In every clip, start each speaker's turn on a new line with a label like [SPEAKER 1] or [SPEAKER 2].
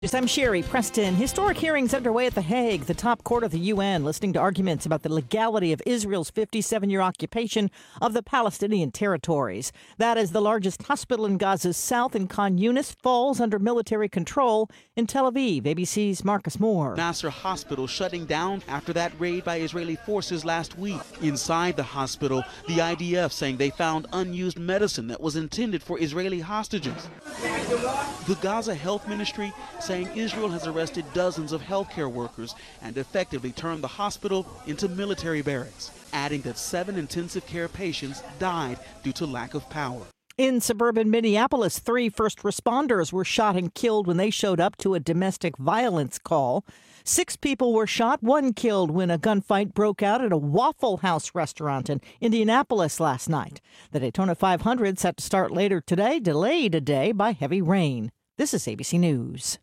[SPEAKER 1] Yes, I'm Sherry Preston. Historic hearings underway at The Hague, the top court of the UN, listening to arguments about the legality of Israel's 57-year occupation of the Palestinian territories. That is the largest hospital in Gaza's south, in Khan Yunis, falls under military control in Tel Aviv. ABC's Marcus Moore.
[SPEAKER 2] Nasser Hospital shutting down after that raid by Israeli forces last week. Inside the hospital, the IDF saying they found unused medicine that was intended for Israeli hostages. The Gaza Health Ministry saying Israel has arrested dozens of healthcare workers and effectively turned the hospital into military barracks, adding that 7 intensive care patients died due to lack of power.
[SPEAKER 1] In suburban Minneapolis, 3 first responders were shot and killed when they showed up to a domestic violence call. 6 people were shot, 1 killed when a gunfight broke out at a Waffle House restaurant in Indianapolis last night. The Daytona 500 set to start later today, delayed a day by heavy rain. This is ABC News.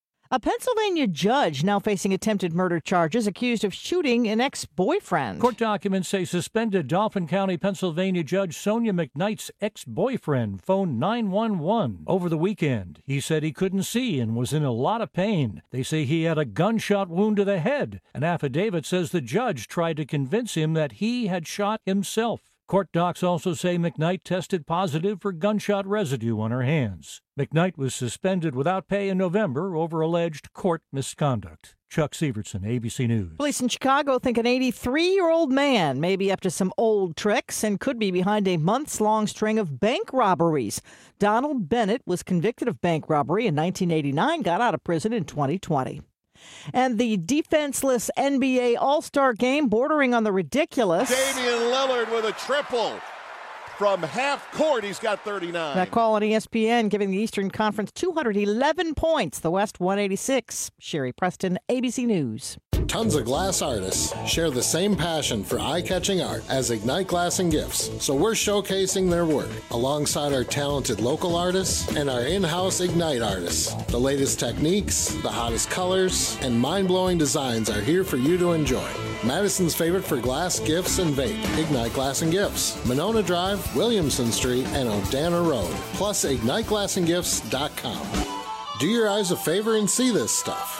[SPEAKER 1] A Pennsylvania judge now facing attempted murder charges, accused of shooting an ex-boyfriend.
[SPEAKER 3] Court documents say suspended Dauphin County, Pennsylvania Judge Sonia McKnight's ex-boyfriend phoned 911 over the weekend. He said he couldn't see and was in a lot of pain. They say he had a gunshot wound to the head. An affidavit says the judge tried to convince him that he had shot himself. Court docs also say McKnight tested positive for gunshot residue on her hands. McKnight was suspended without pay in November over alleged court misconduct. Chuck Sievertson, ABC News.
[SPEAKER 1] Police in Chicago think an 83-year-old man may be up to some old tricks and could be behind a months-long string of bank robberies. Donald Bennett was convicted of bank robbery in 1989, got out of prison in 2020. And the defenseless NBA All-Star game bordering on the ridiculous.
[SPEAKER 4] Damian Lillard with a triple from half court. He's got 39.
[SPEAKER 1] That call on ESPN giving the Eastern Conference 211 points, the West 186. Sherry Preston, ABC News.
[SPEAKER 5] Tons of glass artists share the same passion for eye-catching art as Ignite Glass and Gifts, so we're showcasing their work alongside our talented local artists and our in-house Ignite artists. The latest techniques, the hottest colors, and mind-blowing designs are here for you to enjoy. Madison's favorite for glass, gifts, and vape, Ignite Glass and Gifts, Monona Drive, Williamson Street, and O'Dana Road, plus IgniteGlassandGifts.com. Do your eyes a favor and see this stuff.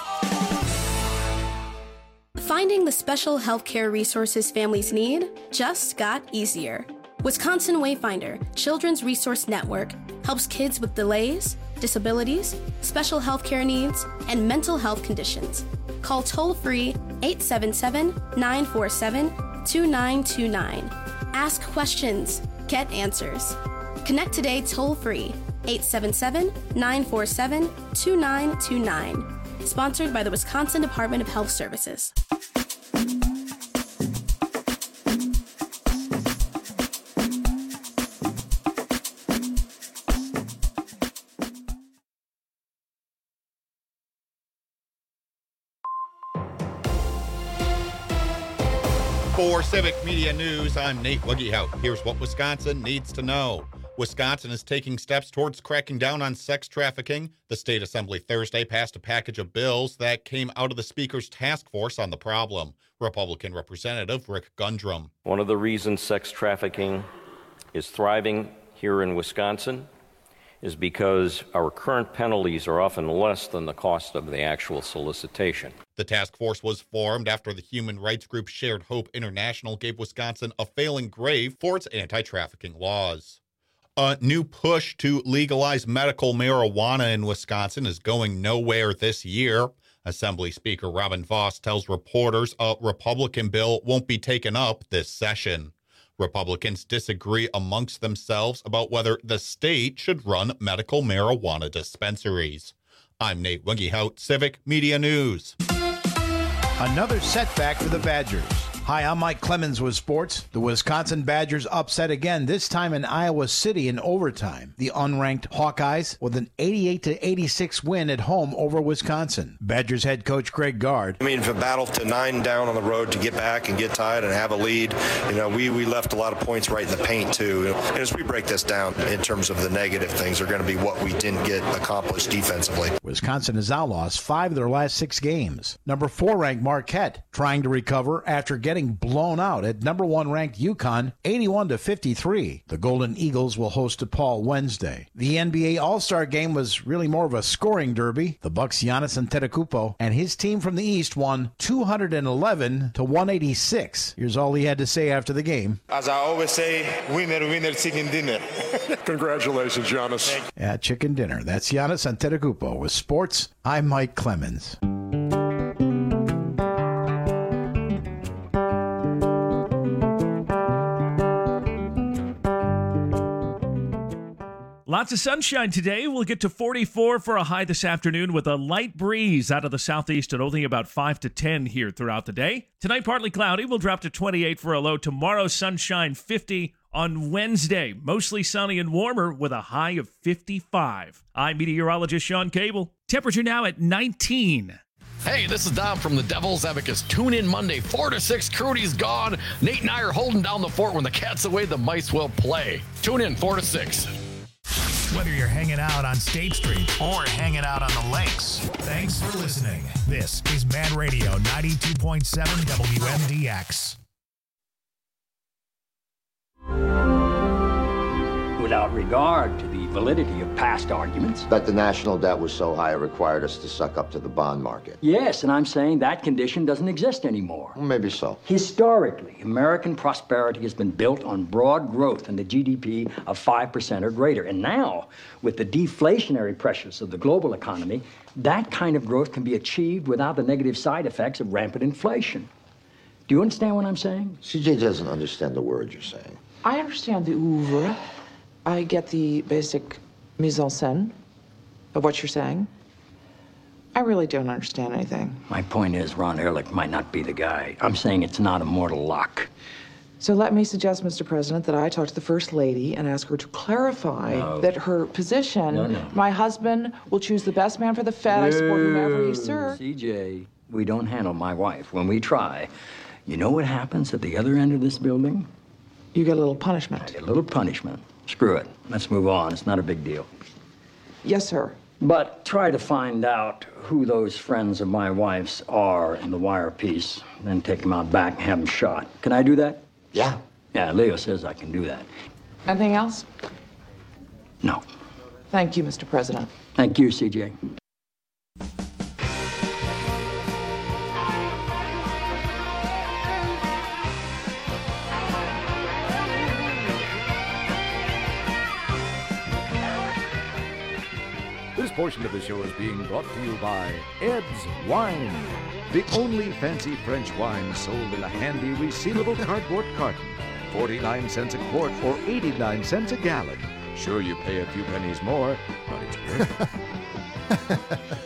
[SPEAKER 6] Finding the special healthcare resources families need just got easier. Wisconsin Wayfinder Children's Resource Network helps kids with delays, disabilities, special healthcare needs, and mental health conditions. Call toll-free 877-947-2929. Ask questions. Get answers. Connect today toll-free 877-947-2929. Sponsored by the Wisconsin Department of Health Services.
[SPEAKER 7] For Civic Media News, I'm Nate Wuggehout. Here's what Wisconsin needs to know. Wisconsin is taking steps towards cracking down on sex trafficking. The state assembly Thursday passed a package of bills that came out of the speaker's task force on the problem. Republican Representative Rick Gundrum.
[SPEAKER 8] One of the reasons sex trafficking is thriving here in Wisconsin is because our current penalties are often less than the cost of the actual solicitation.
[SPEAKER 7] The task force was formed after the human rights group Shared Hope International gave Wisconsin a failing grade for its anti-trafficking laws. A new push to legalize medical marijuana in Wisconsin is going nowhere this year. Assembly Speaker Robin Vos tells reporters a Republican bill won't be taken up this session. Republicans disagree amongst themselves about whether the state should run medical marijuana dispensaries. I'm Nate Wuggehout, Civic Media News.
[SPEAKER 9] Another setback for the Badgers. Hi, I'm Mike Clemens with sports. The Wisconsin Badgers upset again, this time in Iowa City in overtime. The unranked Hawkeyes with an 88-86 win at home over Wisconsin. Badgers head coach Greg Gard.
[SPEAKER 10] I mean, for a battle to 9 down on the road to get back and get tied and have a lead, we left a lot of points right in the paint too. And as we break this down in terms of the negative things are going to be what we didn't get accomplished defensively.
[SPEAKER 9] Wisconsin has now lost 5 of their last 6 games. Number 4 ranked Marquette trying to recover after getting getting blown out at number 1 ranked UConn, 81-53. The Golden Eagles will host DePaul Wednesday. The NBA All-Star Game was really more of a scoring derby. The Bucks' Giannis Antetokounmpo and his team from the East won 211-186. Here's all he had to say after the game.
[SPEAKER 11] As I always say, winner, winner, chicken dinner.
[SPEAKER 4] Congratulations, Giannis.
[SPEAKER 9] At chicken dinner. That's Giannis Antetokounmpo. With sports, I'm Mike Clemens.
[SPEAKER 12] Lots of sunshine today. We'll get to 44 for a high this afternoon with a light breeze out of the southeast and only about 5 to 10 here throughout the day. Tonight, partly cloudy. We'll drop to 28 for a low. Tomorrow, sunshine, 50 on Wednesday. Mostly sunny and warmer with a high of 55. I'm meteorologist Sean Cable. Temperature now at 19.
[SPEAKER 13] Hey, this is Dom from the Devil's Abacus. Tune in Monday, 4 to 6. Crudy's gone. Nate and I are holding down the fort. When the cat's away, the mice will play. Tune in 4 to 6.
[SPEAKER 14] Whether you're hanging out on State Street or hanging out on the lakes, thanks for listening. This is Mad Radio 92.7 WMDX.
[SPEAKER 15] Without regard to the validity of past arguments.
[SPEAKER 16] That the national debt was so high it required us to suck up to the bond market.
[SPEAKER 15] Yes, and I'm saying that condition doesn't exist anymore.
[SPEAKER 16] Well, maybe so.
[SPEAKER 15] Historically, American prosperity has been built on broad growth and the GDP of 5% or greater. And now, with the deflationary pressures of the global economy, that kind of growth can be achieved without the negative side effects of rampant inflation. Do you understand what I'm saying?
[SPEAKER 16] CJ doesn't understand the words you're saying.
[SPEAKER 17] I understand the oeuvre. I get the basic mise en scène of what you're saying. I really don't understand anything.
[SPEAKER 15] My point is, Ron Ehrlich might not be the guy. I'm saying it's not a mortal lock.
[SPEAKER 17] So let me suggest, Mr. President, that I talk to the First Lady and ask her to clarify that her position, my husband will choose the best man for the Fed. I support whomever he serves.
[SPEAKER 15] CJ, we don't handle my wife. When we try, you know what happens at the other end of this building?
[SPEAKER 17] You get a little punishment.
[SPEAKER 15] I get a little punishment. Screw it. Let's move on. It's not a big deal.
[SPEAKER 17] Yes, sir.
[SPEAKER 15] But try to find out who those friends of my wife's are in the wire piece, then take them out back and have them shot. Can I do that?
[SPEAKER 16] Yeah.
[SPEAKER 15] Yeah, Leo says I can do that.
[SPEAKER 17] Anything else?
[SPEAKER 15] No.
[SPEAKER 17] Thank you, Mr. President.
[SPEAKER 15] Thank you, CJ.
[SPEAKER 18] This portion of the show is being brought to you by Ed's Wine, the only fancy French wine sold in a handy resealable cardboard carton. 49 cents a quart or 89 cents a gallon. Sure, you pay a few pennies more, but it's good.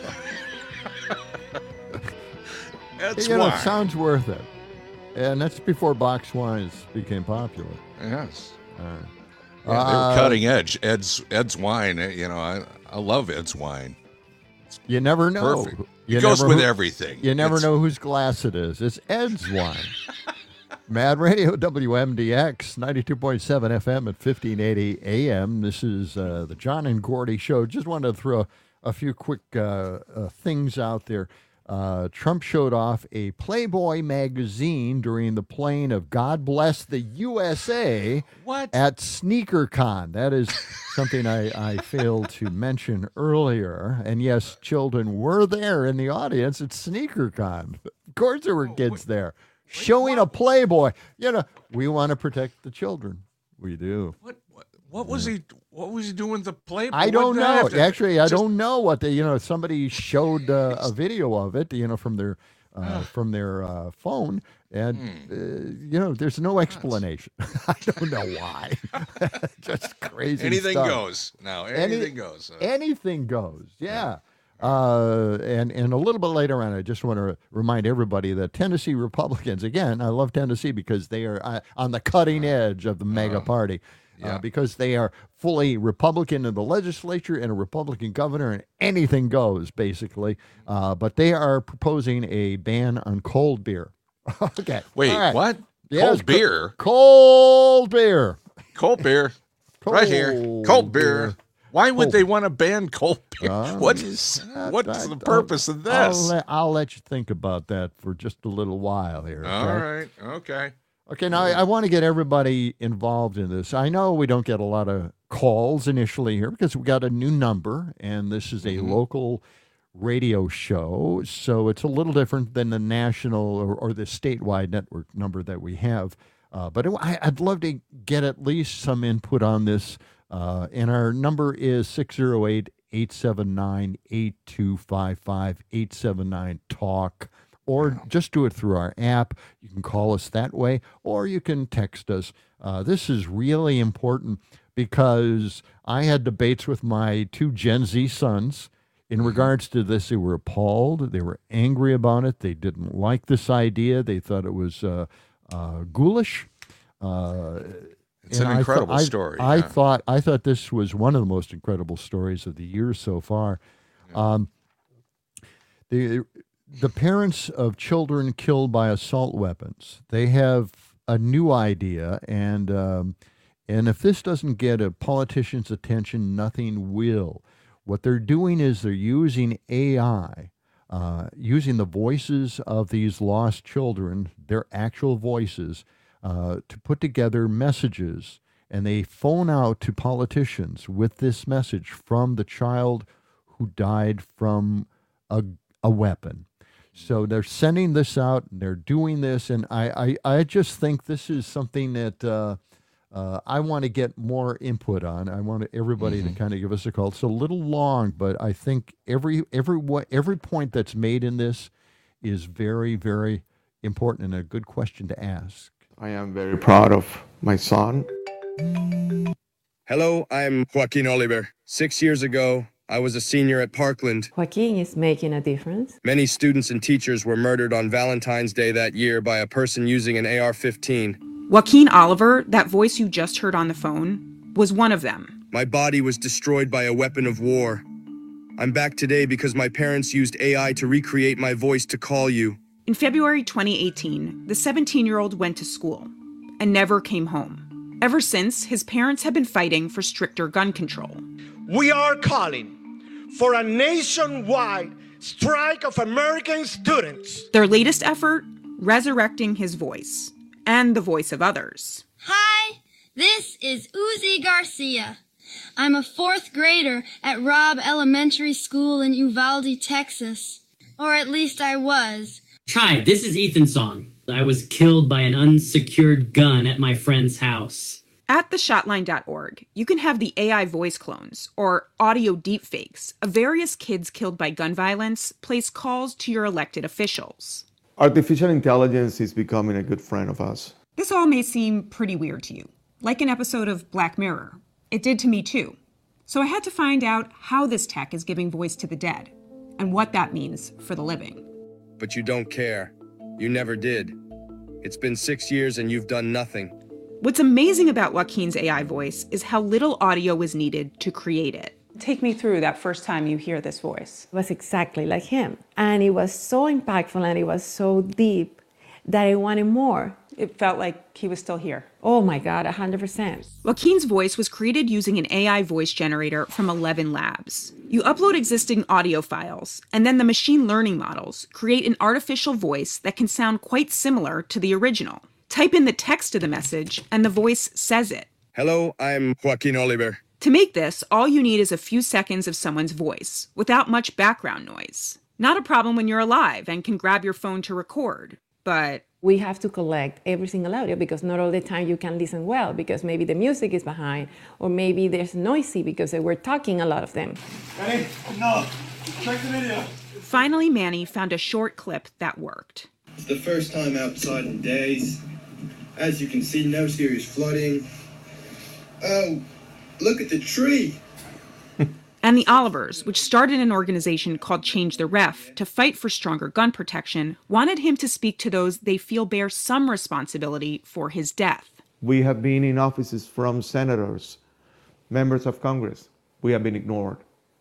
[SPEAKER 19] Ed's Wine. It sounds worth it. And that's before box wines became popular.
[SPEAKER 20] Yes. Yeah, they were cutting edge. Ed's Wine, I love Ed's Wine.
[SPEAKER 19] You never know.
[SPEAKER 20] Perfect. It goes with everything.
[SPEAKER 19] You never know whose glass it is. It's Ed's Wine. Mad Radio WMDX 92.7 FM at 1580 AM. This is the John and Gordy Show. Just wanted to throw a few quick things out there. Trump showed off a Playboy magazine during the playing of God Bless the USA at SneakerCon. That is something I failed to mention earlier. And yes, children were there in the audience at SneakerCon. Of course there were kids there showing a Playboy. We want to protect the children. We do.
[SPEAKER 20] What was he? What was he doing with the Playboy?
[SPEAKER 19] I don't know. Actually, I don't know what they. Somebody showed a video of it. From their phone, and there's no explanation. I don't know why. Just crazy.
[SPEAKER 20] Anything
[SPEAKER 19] stuff.
[SPEAKER 20] goes now. Anything goes.
[SPEAKER 19] Anything goes. Yeah. And a little bit later on, I just want to remind everybody that Tennessee Republicans, again, I love Tennessee because they are on the cutting edge of the mega party. Because they are fully Republican in the legislature and a Republican governor, and anything goes, basically. But they are proposing a ban on cold beer. Okay.
[SPEAKER 20] Wait,
[SPEAKER 19] right.
[SPEAKER 20] What?
[SPEAKER 19] Yes,
[SPEAKER 20] cold beer?
[SPEAKER 19] Cold beer.
[SPEAKER 20] Cold beer. Right here. Cold beer. Why would they want to ban Colbert? What's the purpose of this?
[SPEAKER 19] I'll let you think about that for just a little while here.
[SPEAKER 20] All right. Okay.
[SPEAKER 19] Okay, now I want to get everybody involved in this. I know we don't get a lot of calls initially here because we got a new number, and this is a local radio show, so it's a little different than the national or the statewide network number that we have. But I'd love to get at least some input on this, and our number is 608-879-8255, 879-TALK. Or just do it through our app. You can call us that way, or you can text us. This is really important because I had debates with my 2 Gen Z sons in regards to this. They were appalled. They were angry about it. They didn't like this idea. They thought it was ghoulish.
[SPEAKER 20] It's an incredible story.
[SPEAKER 19] I thought this was one of the most incredible stories of the year so far. The parents of children killed by assault weapons, they have a new idea, and if this doesn't get a politician's attention, nothing will. What they're doing is they're using AI, using the voices of these lost children, their actual voices, to put together messages, and they phone out to politicians with this message from the child who died from a weapon. So they're sending this out, and they're doing this, and I just think this is something that I want to get more input on. I want everybody to kind of give us a call. It's a little long, but I think every point that's made in this is very, very important and a good question to ask.
[SPEAKER 21] I am very proud of my son.
[SPEAKER 22] Hello, I'm Joaquin Oliver. 6 years ago, I was a senior at Parkland.
[SPEAKER 23] Joaquin is making a difference.
[SPEAKER 22] Many students and teachers were murdered on Valentine's Day that year by a person using an AR-15.
[SPEAKER 24] Joaquin Oliver, that voice you just heard on the phone, was one of them.
[SPEAKER 22] My body was destroyed by a weapon of war. I'm back today because my parents used AI to recreate my voice to call you.
[SPEAKER 24] In February 2018, the 17-year-old went to school and never came home. Ever since, his parents have been fighting for stricter gun control.
[SPEAKER 25] We are calling for a nationwide strike of American students.
[SPEAKER 24] Their latest effort, resurrecting his voice and the voice of others.
[SPEAKER 26] Hi, this is Uzi Garcia. I'm a 4th grader at Robb Elementary School in Uvalde, Texas. Or at least I was.
[SPEAKER 27] Hi, this is Ethan Song. I was killed by an unsecured gun at my friend's house.
[SPEAKER 24] At theshotline.org, you can have the AI voice clones, or audio deepfakes, of various kids killed by gun violence place calls to your elected officials.
[SPEAKER 21] Artificial intelligence is becoming a good friend of us.
[SPEAKER 24] This all may seem pretty weird to you, like an episode of Black Mirror. It did to me too. So I had to find out how this tech is giving voice to the dead, and what that means for the living.
[SPEAKER 22] But you don't care. You never did. It's been 6 years and you've done nothing.
[SPEAKER 24] What's amazing about Joaquin's AI voice is how little audio was needed to create it.
[SPEAKER 28] Take me through that first time you hear this voice.
[SPEAKER 23] It was exactly like him. And it was so impactful and it was so deep that I wanted more.
[SPEAKER 28] It felt like he was still here.
[SPEAKER 23] Oh my God, 100%.
[SPEAKER 24] Joaquin's voice was created using an AI voice generator from 11 labs. You upload existing audio files, and then the machine learning models create an artificial voice that can sound quite similar to the original. Type in the text of the message, and the voice says it.
[SPEAKER 22] Hello, I'm Joaquin Oliver.
[SPEAKER 24] To make this, all you need is a few seconds of someone's voice, without much background noise. Not a problem when you're alive and can grab your phone to record, but
[SPEAKER 23] we have to collect every single audio because not all the time you can listen well because maybe the music is behind or maybe there's noisy because they were talking, a lot of them.
[SPEAKER 25] Manny, no, check the video.
[SPEAKER 24] Finally, Manny found a short clip that worked.
[SPEAKER 29] It's the first time outside in days. As you can see, no serious flooding. Oh, look at the tree.
[SPEAKER 24] And the Olivers, which started an organization called Change the Ref to fight for stronger gun protection, wanted him to speak to those they feel bear some responsibility for his death.
[SPEAKER 21] We have been in offices from senators, members of Congress. We have been ignored.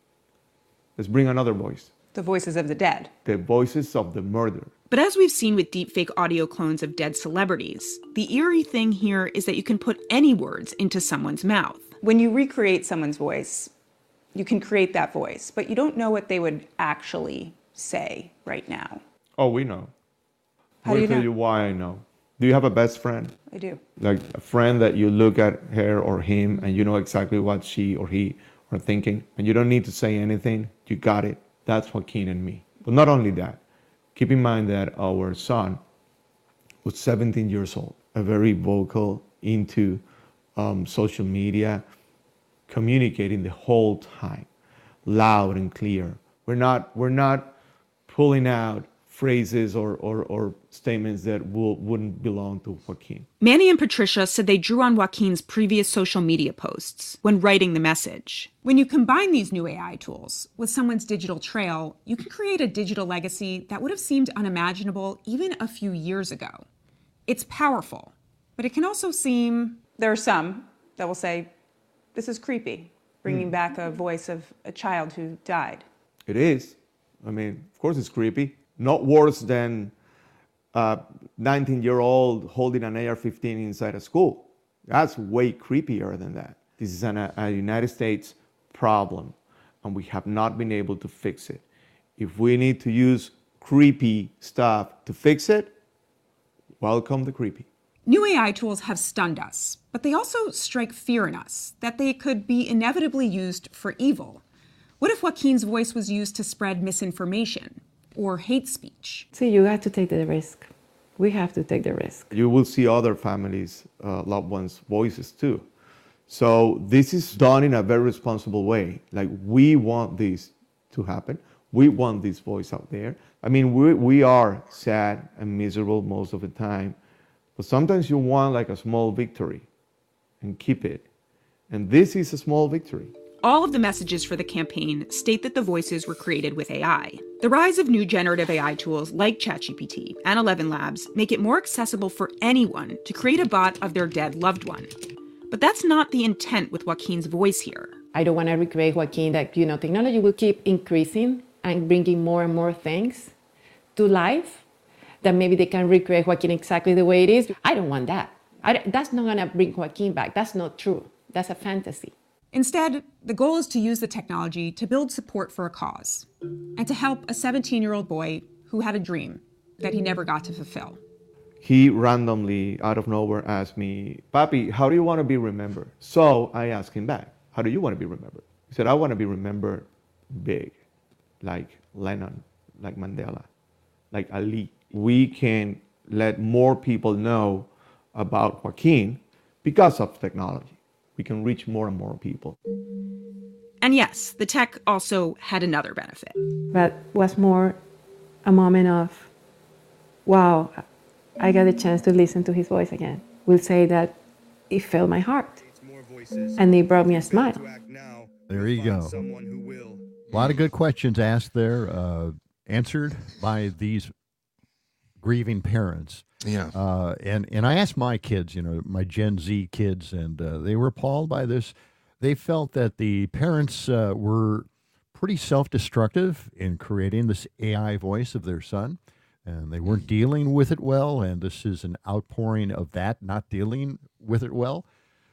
[SPEAKER 21] Let's bring another voice.
[SPEAKER 28] The voices of the dead.
[SPEAKER 21] The voices of the murdered.
[SPEAKER 24] But as we've seen with deepfake audio clones of dead celebrities, the eerie thing here is that you can put any words into someone's mouth.
[SPEAKER 28] When you recreate someone's voice, You can create that voice, but you don't know what they would actually say right now.
[SPEAKER 21] Oh, we know.
[SPEAKER 28] How do you
[SPEAKER 21] I'll tell
[SPEAKER 28] know?
[SPEAKER 21] you why I know. Do you have a best friend?
[SPEAKER 28] I do.
[SPEAKER 21] Like a friend that you look at her or him and you know exactly what she or he are thinking, and you don't need to say anything. You got it. That's Joaquin and me. But not only that, keep in mind that our son was 17 years old, a very vocal, into social media, communicating the whole time, loud and clear. We're not pulling out phrases or statements that wouldn't belong to Joaquin.
[SPEAKER 24] Manny and Patricia said they drew on Joaquin's previous social media posts when writing the message. When you combine these new AI tools with someone's digital trail, you can create a digital legacy that would have seemed unimaginable even a few years ago. It's powerful, but it can also seem...
[SPEAKER 28] There are some that will say, this is creepy, bringing back a voice of a child who died.
[SPEAKER 21] It is. I mean, of course it's creepy. Not worse than a 19-year-old holding an AR-15 inside a school. That's way creepier than that. This is a United States problem, and we have not been able to fix it. If we need to use creepy stuff to fix it, welcome the creepy.
[SPEAKER 24] New AI tools have stunned us, but they also strike fear in us that they could be inevitably used for evil. What if Joaquin's voice was used to spread misinformation or hate speech?
[SPEAKER 23] See, you have to take the risk. We have to take the risk.
[SPEAKER 21] You will see other families, loved ones' voices too. So this is done in a very responsible way. Like, we want this to happen. We want this voice out there. I mean, we are sad and miserable most of the time, but sometimes you want like a small victory and keep it. And this is a small victory.
[SPEAKER 24] All of the messages for the campaign state that the voices were created with AI. The rise of new generative AI tools like ChatGPT and 11 Labs make it more accessible for anyone to create a bot of their dead loved one. But that's not the intent with Joaquin's voice here.
[SPEAKER 23] I don't want to recreate Joaquin that, technology will keep increasing and bringing more and more things to life that maybe they can recreate Joaquin exactly the way it is. I don't want that. That's not going to bring Joaquin back. That's not true. That's a fantasy.
[SPEAKER 24] Instead, the goal is to use the technology to build support for a cause and to help a 17-year-old boy who had a dream that he never got to fulfill.
[SPEAKER 21] He randomly, out of nowhere, asked me, "Papi, how do you want to be remembered?" So I asked him back, "How do you want to be remembered?" He said, "I want to be remembered big, like Lennon, like Mandela, like Ali." We can let more people know about Joaquin because of technology. We can reach more and more people.
[SPEAKER 24] And yes, the tech also had another benefit.
[SPEAKER 23] But was more a moment of, wow, I got a chance to listen to his voice again. We'll say that it filled my heart. And it brought me a smile.
[SPEAKER 19] There you go. A lot of good questions asked there, answered by these grieving parents.
[SPEAKER 20] Yeah.
[SPEAKER 19] And I asked my kids, my Gen Z kids, and they were appalled by this. They felt that the parents were pretty self-destructive in creating this AI voice of their son, and they weren't dealing with it well, and this is an outpouring of that, not dealing with it well.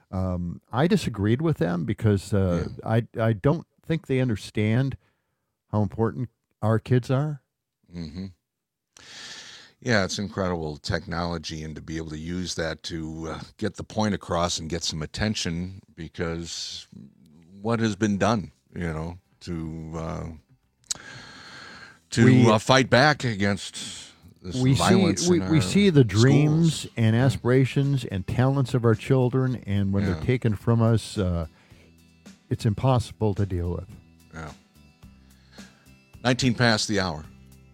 [SPEAKER 19] I disagreed with them because I don't think they understand how important our kids are.
[SPEAKER 20] Mm-hmm. Yeah, it's incredible technology, and to be able to use that to get the point across and get some attention, because what has been done, to fight back against this violence.
[SPEAKER 19] We see the dreams and aspirations and talents of our children, and when they're taken from us, it's impossible to deal with.
[SPEAKER 20] Yeah. 19 past the hour.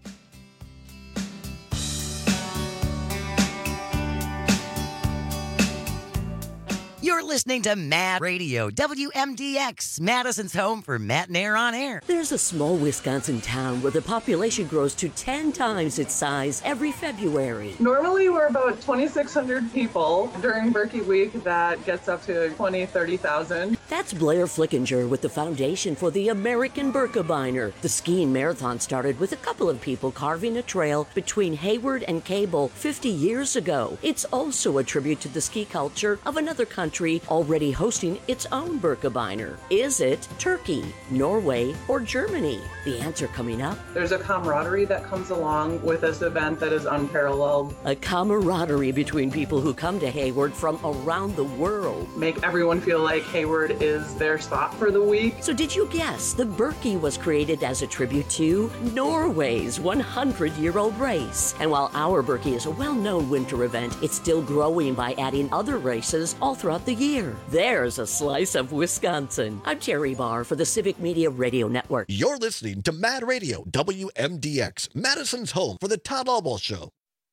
[SPEAKER 1] You're listening to Mad Radio, WMDX, Madison's home for Matt and Air on Air.
[SPEAKER 2] There's a small Wisconsin town where the population grows to 10 times its size every February.
[SPEAKER 3] Normally, we're about 2,600 people. During Berkey Week, that gets up to 20,000, 30,000.
[SPEAKER 2] That's Blair Flickinger with the Foundation for the American Birkebeiner. The skiing marathon started with a couple of people carving a trail between Hayward and Cable 50 years ago. It's also a tribute to the ski culture of another country country already hosting its own Birkebeiner. Is it Turkey, Norway, or Germany? The answer coming up.
[SPEAKER 3] There's a camaraderie that comes along with this event that is unparalleled.
[SPEAKER 2] A camaraderie between people who come to Hayward from around the world.
[SPEAKER 3] Make everyone feel like Hayward is their spot for the week.
[SPEAKER 2] So did you guess the Birkie was created as a tribute to Norway's 100-year-old race? And while our Birkie is a well-known winter event, it's still growing by adding other races all throughout the year. There's a slice of Wisconsin. I'm Terry Barr for the Civic Media Radio Network.
[SPEAKER 4] You're listening to Mad Radio, WMDX, Madison's home for the Todd Albaugh Show.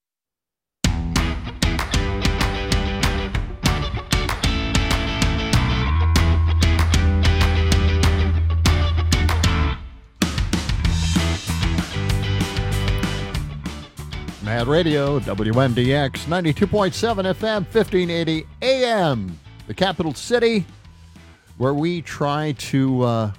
[SPEAKER 19] Mad Radio, WMDX, 92.7 FM, 1580 AM, the capital city, where we try to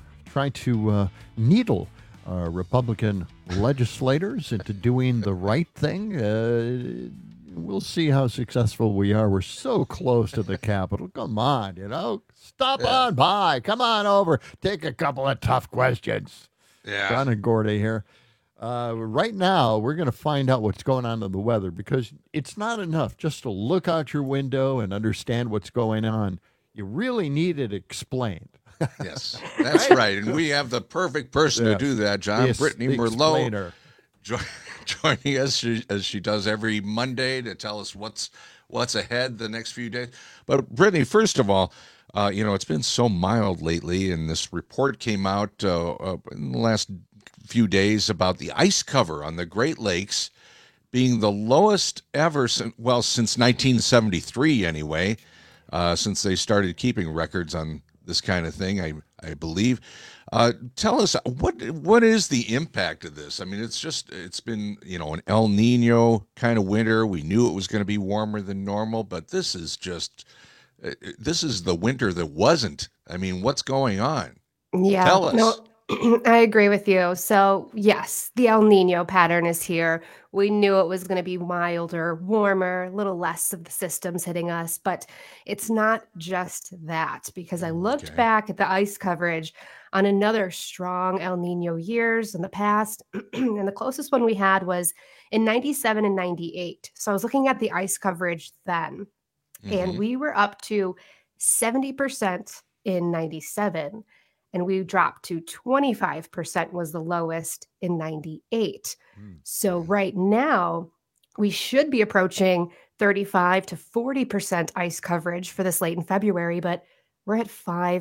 [SPEAKER 19] needle Republican legislators into doing the right thing. We'll see how successful we are. We're so close to the Capitol. Come on, stop on by. Come on over. Take a couple of tough questions.
[SPEAKER 20] Yeah.
[SPEAKER 19] John and Gordy here. Right now, we're going to find out what's going on in the weather, because it's not enough just to look out your window and understand what's going on. You really need it explained.
[SPEAKER 20] Yes, that's right. And we have the perfect person to do that, John. Brittany Merlot joining us as she does every Monday to tell us what's ahead the next few days. But Brittany, first of all, it's been so mild lately, and this report came out in the last few days about the ice cover on the Great Lakes being the lowest ever since 1973 anyway, since they started keeping records on this kind of thing, I believe. Tell us, what is the impact of this? I mean, it's been, an El Nino kind of winter. We knew it was going to be warmer than normal, but this is the winter that wasn't. I mean, what's going on?
[SPEAKER 5] Yeah.
[SPEAKER 20] Tell us.
[SPEAKER 5] No, I agree with you. So, yes, the El Nino pattern is here. We knew it was going to be milder, warmer, a little less of the systems hitting us, but it's not just that, because I looked back at the ice coverage on another strong El Nino years in the past, and the closest one we had was in 97 and 98. So I was looking at the ice coverage then, and we were up to 70% in 97. And we dropped to 25% was the lowest in 98. So right now, we should be approaching 35 to 40% ice coverage for this late in February, but we're at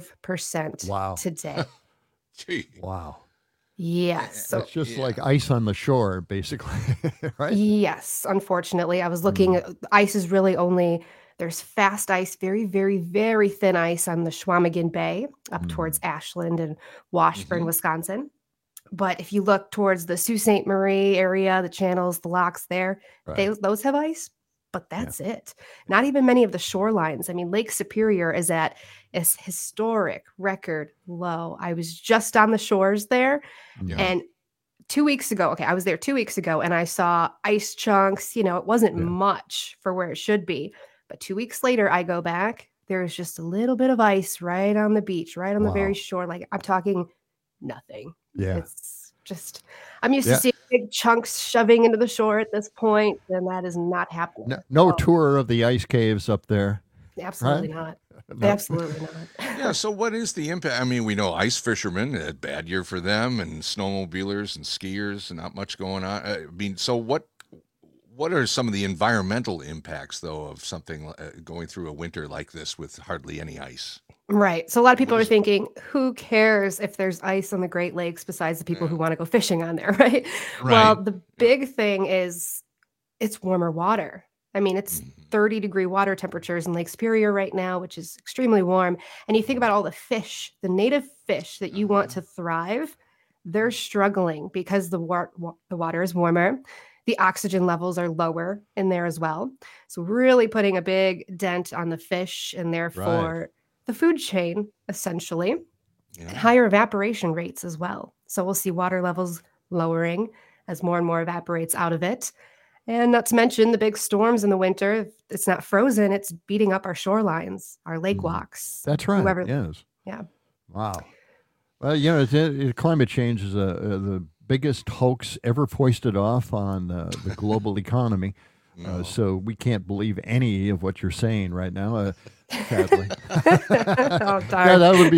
[SPEAKER 5] 5% today.
[SPEAKER 20] Gee.
[SPEAKER 19] Wow.
[SPEAKER 5] Yes. So
[SPEAKER 19] it's just like ice on the shore, basically, right?
[SPEAKER 5] Yes. Unfortunately, I was looking at ice is really only... There's fast ice, very, very, very thin ice on the Chequamegon Bay up towards Ashland and Washburn, Wisconsin. But if you look towards the Sault Ste. Marie area, the channels, the locks there, those have ice, but that's it. Not even many of the shorelines. I mean, Lake Superior is at a historic record low. I was just on the shores there, and 2 weeks ago, I was there 2 weeks ago, and I saw ice chunks. It wasn't much for where it should be. But 2 weeks later, I go back. There's just a little bit of ice right on the beach, right on the very shore. Like, I'm talking nothing.
[SPEAKER 19] Yeah.
[SPEAKER 5] It's just, I'm used to seeing big chunks shoving into the shore at this point, and that is not happening.
[SPEAKER 19] No tour of the ice caves up there.
[SPEAKER 5] Absolutely not. No. Absolutely not.
[SPEAKER 20] Yeah, so what is the impact? I mean, we know ice fishermen, a bad year for them, and snowmobilers and skiers, and not much going on. I mean, so what are some of the environmental impacts, though, of something going through a winter like this with hardly any ice?
[SPEAKER 5] Right. So a lot of people are thinking, who cares if there's ice on the Great Lakes besides the people who want to go fishing on there, right? Well, the big thing is it's warmer water. I mean, it's 30-degree water temperatures in Lake Superior right now, which is extremely warm. And you think about all the fish, the native fish that you want to thrive, they're struggling because the water is warmer. The oxygen levels are lower in there as well. So really putting a big dent on the fish and therefore the food chain, essentially. Higher evaporation rates as well. So we'll see water levels lowering as more and more evaporates out of it. And not to mention the big storms in the winter. If it's not frozen, it's beating up our shorelines, our lake walks.
[SPEAKER 19] That's right.
[SPEAKER 5] Whoever,
[SPEAKER 19] yes.
[SPEAKER 5] Yeah.
[SPEAKER 19] Wow. Well, climate change is the biggest hoax ever foisted off on the global economy. So we can't believe any of what you're saying right now, sadly.
[SPEAKER 5] Oh, darn.
[SPEAKER 19] Yeah, that would be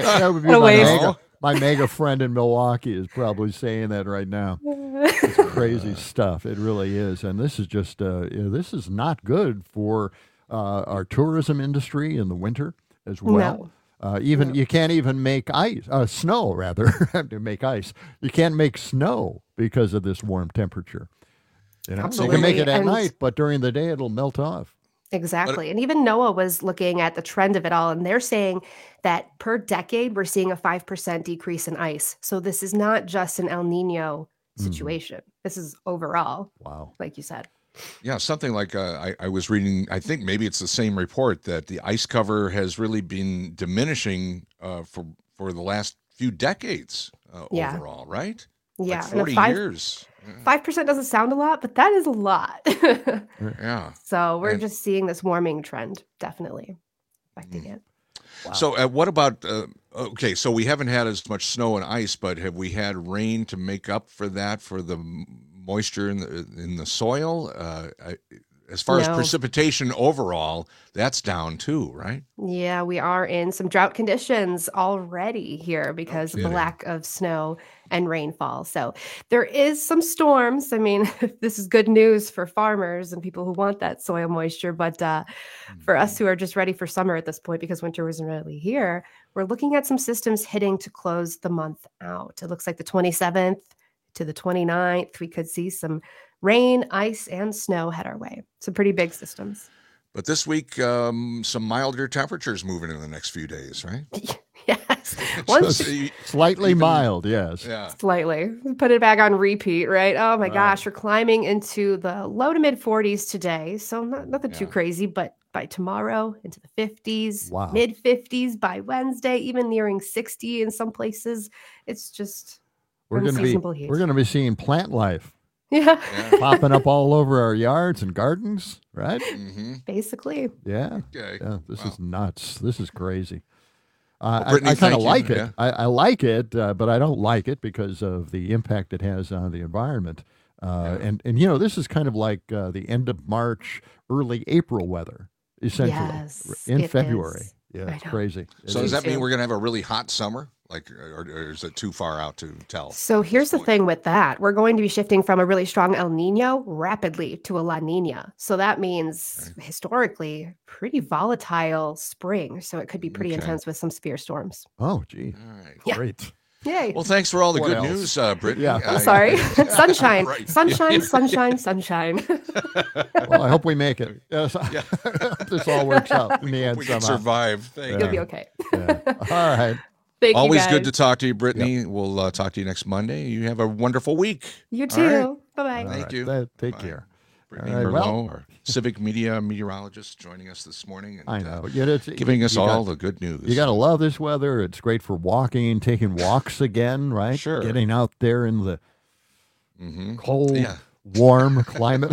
[SPEAKER 5] Waste.
[SPEAKER 19] my mega friend in Milwaukee is probably saying that right now. It's crazy stuff. It really is. And this is just, this is not good for our tourism industry in the winter as well.
[SPEAKER 5] No.
[SPEAKER 19] You can't even make snow rather, to make ice. You can't make snow because of this warm temperature. You know, so you can make it at night, but during the day it'll melt off.
[SPEAKER 5] Exactly. And even NOAA was looking at the trend of it all, and they're saying that per decade, we're seeing a 5% decrease in ice. So this is not just an El Nino situation. This is overall.
[SPEAKER 19] Wow.
[SPEAKER 5] Like you said.
[SPEAKER 20] Yeah, something like I was reading, I think maybe it's the same report, that the ice cover has really been diminishing for the last few decades overall, right?
[SPEAKER 5] Yeah.
[SPEAKER 20] Like 40 years.
[SPEAKER 5] 5% doesn't sound a lot, but that is a lot.
[SPEAKER 20] Yeah.
[SPEAKER 5] So we're just seeing this warming trend, definitely affecting it.
[SPEAKER 20] Wow. So what about, okay, so we haven't had as much snow and ice, but have we had rain to make up for that, for the moisture in the soil? As far as precipitation overall, that's down too, right?
[SPEAKER 5] Yeah, we are in some drought conditions already here because of the lack of snow and rainfall. So there is some storms. I mean, this is good news for farmers and people who want that soil moisture. But for us who are just ready for summer at this point, because winter wasn't really here, we're looking at some systems hitting to close the month out. It looks like the 27th to the 29th, we could see some rain, ice, and snow head our way. Some pretty big systems.
[SPEAKER 20] But this week, some milder temperatures moving in the next few days, right?
[SPEAKER 5] Yes.
[SPEAKER 19] Slightly mild, yes.
[SPEAKER 20] Yeah.
[SPEAKER 5] Slightly. Put it back on repeat, right? Oh my gosh, we're climbing into the low to mid 40s today. So nothing too crazy, but by tomorrow into the 50s, mid 50s by Wednesday, even nearing 60 in some places. It's just unseasonable heat.
[SPEAKER 19] We're going to be seeing plant life.
[SPEAKER 5] Yeah.
[SPEAKER 19] Popping up all over our yards and gardens, right?
[SPEAKER 20] Mm-hmm.
[SPEAKER 5] Basically.
[SPEAKER 19] Yeah.
[SPEAKER 20] Okay.
[SPEAKER 19] Yeah. This is nuts. This is crazy.
[SPEAKER 20] Brittany,
[SPEAKER 19] I kind of
[SPEAKER 20] thank
[SPEAKER 19] like
[SPEAKER 20] you.
[SPEAKER 19] it.
[SPEAKER 20] Yeah.
[SPEAKER 19] I like it, but I don't like it because of the impact it has on the environment. And this is kind of like the end of March, early April weather, essentially, in February.
[SPEAKER 5] Is.
[SPEAKER 19] Yeah, it's crazy.
[SPEAKER 20] So does that mean we're going to have a really hot summer? Or is it too far out to tell?
[SPEAKER 5] So here's the thing with that. We're going to be shifting from a really strong El Nino rapidly to a La Nina. So that means historically pretty volatile spring. So it could be pretty intense with some severe storms.
[SPEAKER 19] Oh, gee.
[SPEAKER 20] All right.
[SPEAKER 5] Yeah.
[SPEAKER 19] Great.
[SPEAKER 5] Yay.
[SPEAKER 20] Well, thanks for all the good news, Brittany.
[SPEAKER 19] Yeah.
[SPEAKER 5] I'm sorry. Sunshine.
[SPEAKER 20] Right.
[SPEAKER 5] Sunshine, sunshine, sunshine.
[SPEAKER 19] Well, I hope we make it. Yes. This all works out in the end
[SPEAKER 20] We can
[SPEAKER 19] somehow.
[SPEAKER 20] survive.
[SPEAKER 5] You'll be okay.
[SPEAKER 19] Yeah. All right.
[SPEAKER 5] Thank you,
[SPEAKER 20] Always
[SPEAKER 5] guys.
[SPEAKER 20] good to talk to you, Brittany. We'll talk to you next Monday. You have a wonderful week.
[SPEAKER 5] You too.
[SPEAKER 20] All right.
[SPEAKER 5] Bye-bye.
[SPEAKER 20] Thank you.
[SPEAKER 19] Take care.
[SPEAKER 20] Brittany
[SPEAKER 19] All right,
[SPEAKER 20] Merlot, our civic media meteorologist, joining us this morning. And,
[SPEAKER 19] I know.
[SPEAKER 20] giving us all the good news.
[SPEAKER 19] You got to love this weather. It's great for walking, taking walks again, right?
[SPEAKER 20] Sure.
[SPEAKER 19] Getting out there in the cold, warm climate.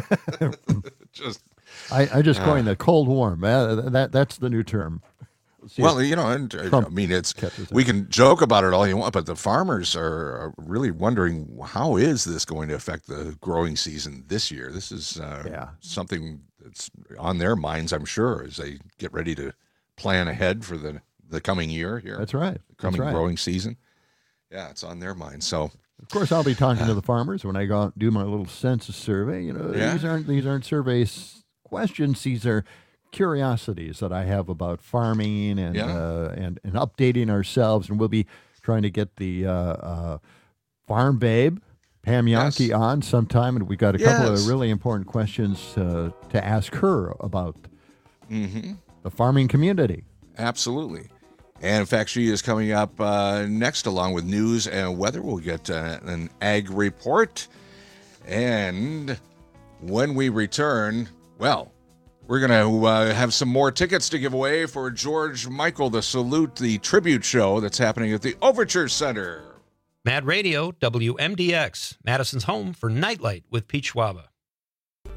[SPEAKER 19] I just coined that, cold, warm. That's the new term.
[SPEAKER 20] Well, and I mean, we can joke about it all you want, but the farmers are really wondering, how is this going to affect the growing season this year? This is something that's on their minds, I'm sure, as they get ready to plan ahead for the coming year here.
[SPEAKER 19] That's right.
[SPEAKER 20] Coming growing season. Yeah, it's on their minds. So,
[SPEAKER 19] of course, I'll be talking to the farmers when I go out and do my little census survey. These aren't survey questions. These are curiosities that I have about farming and updating ourselves, and we'll be trying to get the farm babe Pam Yankee on sometime, and we got a couple of really important questions to ask her about the farming community.
[SPEAKER 20] Absolutely. And in fact, she is coming up next, along with news and weather. We'll get an ag report, and when we return, we're going to have some more tickets to give away for George Michael, the Salute, the tribute show that's happening at the Overture Center.
[SPEAKER 6] Mad Radio, WMDX, Madison's home for Nightlight with Pete Schwaba.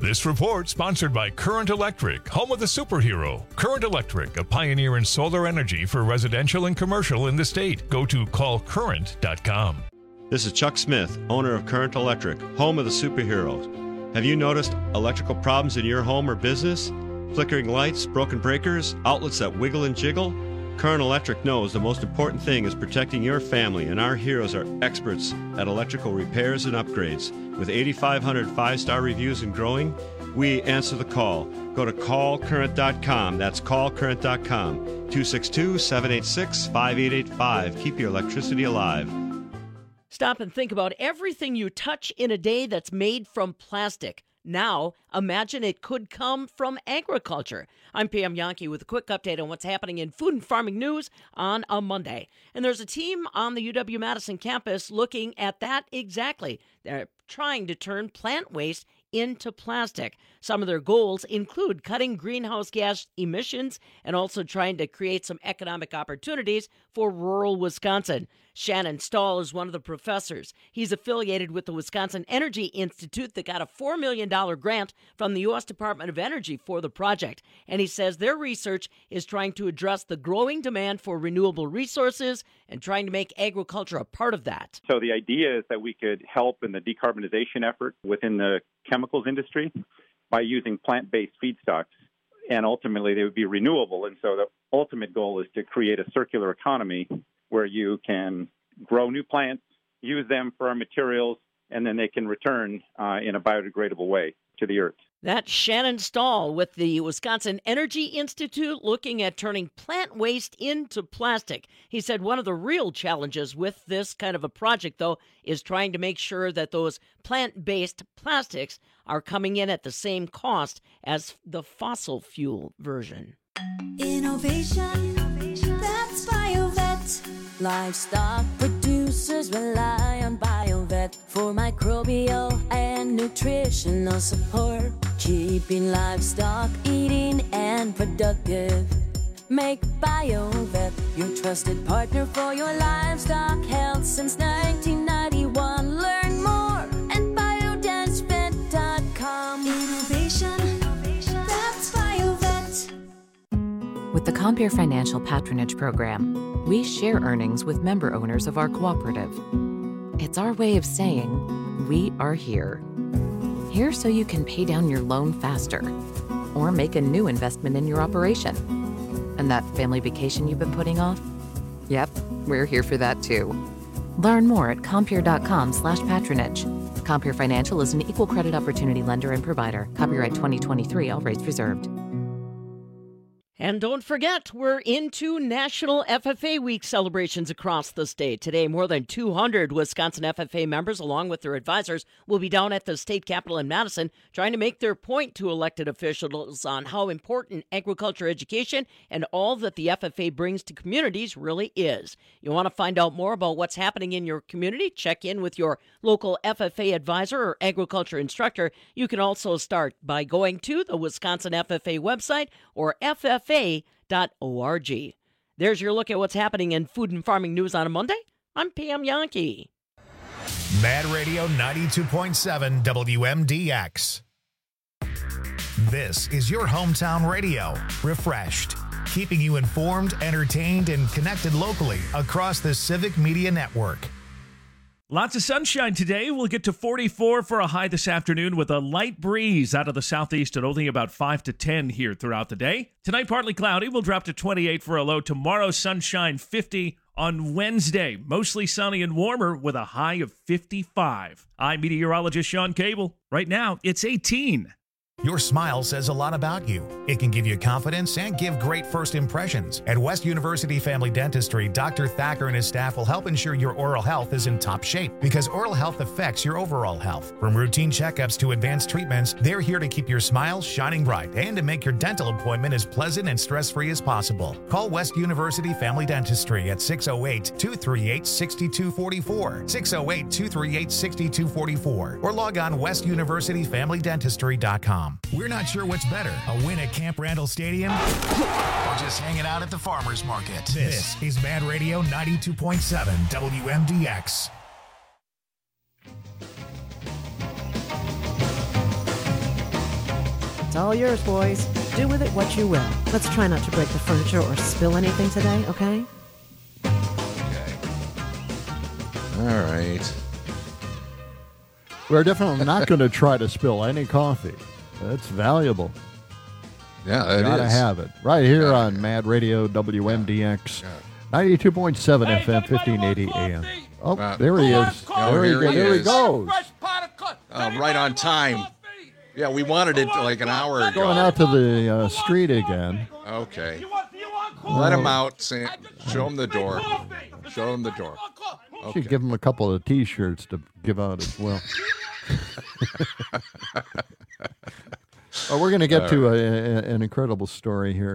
[SPEAKER 6] This report sponsored by Current Electric, home of the superhero. Current Electric, a pioneer in solar energy for residential and commercial in the state. Go to callcurrent.com.
[SPEAKER 7] This is Chuck Smith, owner of Current Electric, home of the superheroes. Have you noticed electrical problems in your home or business? Flickering lights, broken breakers, outlets that wiggle and jiggle? Current Electric knows the most important thing is protecting your family, and our heroes are experts at electrical repairs and upgrades. With 8,500 five-star reviews and growing, we answer the call. Go to callcurrent.com. That's callcurrent.com. 262-786-5885. Keep your electricity alive.
[SPEAKER 8] Stop and think about everything you touch in a day that's made from plastic. Now, imagine it could come from agriculture. I'm Pam Yankee with a quick update on what's happening in food and farming news on a Monday. And there's a team on the UW-Madison campus looking at that exactly. They're trying to turn plant waste into plastic. Some of their goals include cutting greenhouse gas emissions and also trying to create some economic opportunities for rural Wisconsin. Shannon Stahl is one of the professors. He's affiliated with the Wisconsin Energy Institute that got a $4 million grant from the U.S. Department of Energy for the project. And he says their research is trying to address the growing demand for renewable resources and trying to make agriculture a part of that.
[SPEAKER 9] So the idea is that we could help in the decarbonization effort within the chemicals industry by using plant-based feedstocks, and ultimately they would be renewable. And so the ultimate goal is to create a circular economy where you can grow new plants, use them for our materials, and then they can return in a biodegradable way to the earth.
[SPEAKER 8] That's Shannon Stahl with the Wisconsin Energy Institute looking at turning plant waste into plastic. He said one of the real challenges with this kind of a project, though, is trying to make sure that those plant-based plastics are coming in at the same cost as the fossil fuel version.
[SPEAKER 10] Innovation, that's BioVet. Livestock producers rely on BioVet for microbial and nutritional support, keeping livestock eating and productive. Make BioVet your trusted partner for your livestock health since 1991. Learn more at bio-vet.com. Innovation, that's BioVet.
[SPEAKER 11] With the Compeer Financial Patronage Program, we share earnings with member owners of our cooperative. It's our way of saying, we are here. Here so you can pay down your loan faster or make a new investment in your operation. And that family vacation you've been putting off? Yep, we're here for that too. Learn more at Compeer.com/patronage. Compeer Financial is an equal credit opportunity lender and provider. Copyright 2023, all rights reserved.
[SPEAKER 8] And don't forget, we're into National FFA Week celebrations across the state. Today, more than 200 Wisconsin FFA members, along with their advisors, will be down at the state capitol in Madison trying to make their point to elected officials on how important agriculture education and all that the FFA brings to communities really is. You want to find out more about what's happening in your community? Check in with your local FFA advisor or agriculture instructor. You can also start by going to the Wisconsin FFA website or FFA.org. There's your look at what's happening in food and farming news on a Monday. I'm Pam Yankee.
[SPEAKER 12] Mad Radio 92.7 WMDX. This is your hometown radio, refreshed, keeping you informed, entertained, and connected locally across the Civic Media Network.
[SPEAKER 13] Lots of sunshine today. We'll get to 44 for a high this afternoon with a light breeze out of the southeast and only about 5 to 10 here throughout the day. Tonight, partly cloudy. We'll drop to 28 for a low. Tomorrow, sunshine, 50 on Wednesday. Mostly sunny and warmer with a high of 55. I'm meteorologist Sean Cable. Right now, it's 18.
[SPEAKER 12] Your smile says a lot about you. It can give you confidence and give great first impressions. At West University Family Dentistry, Dr. Thacker and his staff will help ensure your oral health is in top shape because oral health affects your overall health. From routine checkups to advanced treatments, they're here to keep your smile shining bright and to make your dental appointment as pleasant and stress-free as possible. Call West University Family Dentistry at 608-238-6244, 608-238-6244, or log on westuniversityfamilydentistry.com. We're not sure what's better, a win at Camp Randall Stadium or just hanging out at the farmer's market. This is Mad Radio 92.7 WMDX.
[SPEAKER 14] It's all yours, boys. Do with it what you will. Let's try not to break the furniture or spill anything today, okay?
[SPEAKER 20] All right.
[SPEAKER 19] We're definitely not going to try to spill any coffee. That's valuable.
[SPEAKER 20] Yeah, it
[SPEAKER 19] Gotta
[SPEAKER 20] is.
[SPEAKER 19] have it. Right here on Mad Radio WMDX. 92.7 FM, 1580 AM. Oh, there he is. There he goes.
[SPEAKER 20] Right on time. Yeah, we wanted it like an hour ago.
[SPEAKER 19] Going out to the street again.
[SPEAKER 20] Okay. Let him out. Show him the door. Show him the door. Okay.
[SPEAKER 19] Should give him a couple of T-shirts to give out as well. Well, we're going to get to an incredible story here.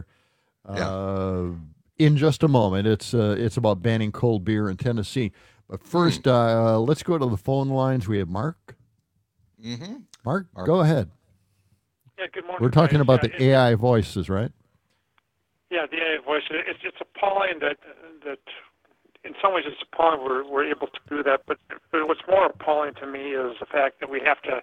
[SPEAKER 19] In just a moment. It's about banning cold beer in Tennessee. But first, let's go to the phone lines. We have Mark.
[SPEAKER 20] Mm-hmm.
[SPEAKER 19] Mark, go ahead.
[SPEAKER 15] Yeah, good morning.
[SPEAKER 19] We're talking
[SPEAKER 15] guys.
[SPEAKER 19] about the AI voices, right?
[SPEAKER 15] Yeah, the AI voice. It's appalling that in some ways it's appalling we're able to do that. But what's more appalling to me is the fact that we have to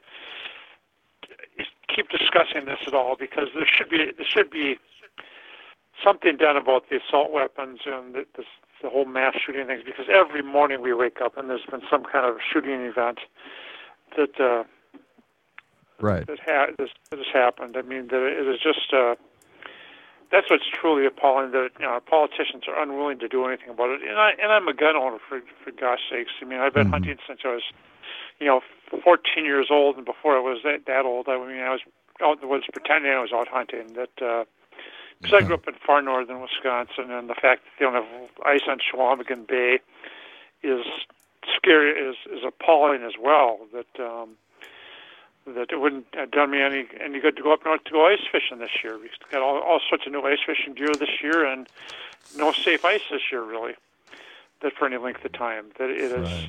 [SPEAKER 15] keep discussing this at all, because there should be something done about the assault weapons and the whole mass shooting things, because every morning we wake up and there's been some kind of shooting event that that has happened. I mean, it is just that's what's truly appalling, that politicians are unwilling to do anything about it. And I'm a gun owner, for gosh sakes. I mean, I've been hunting since I was 14 years old, and before I was that old, I was out in the woods pretending I was out hunting. Because I grew up in far northern Wisconsin, and the fact that they don't have ice on Chequamegon Bay is scary, is appalling as well. That it wouldn't have done me any good to go up north to go ice fishing this year. We've got all sorts of new ice fishing gear this year, and no safe ice this year, really, that for any length of time. That it is.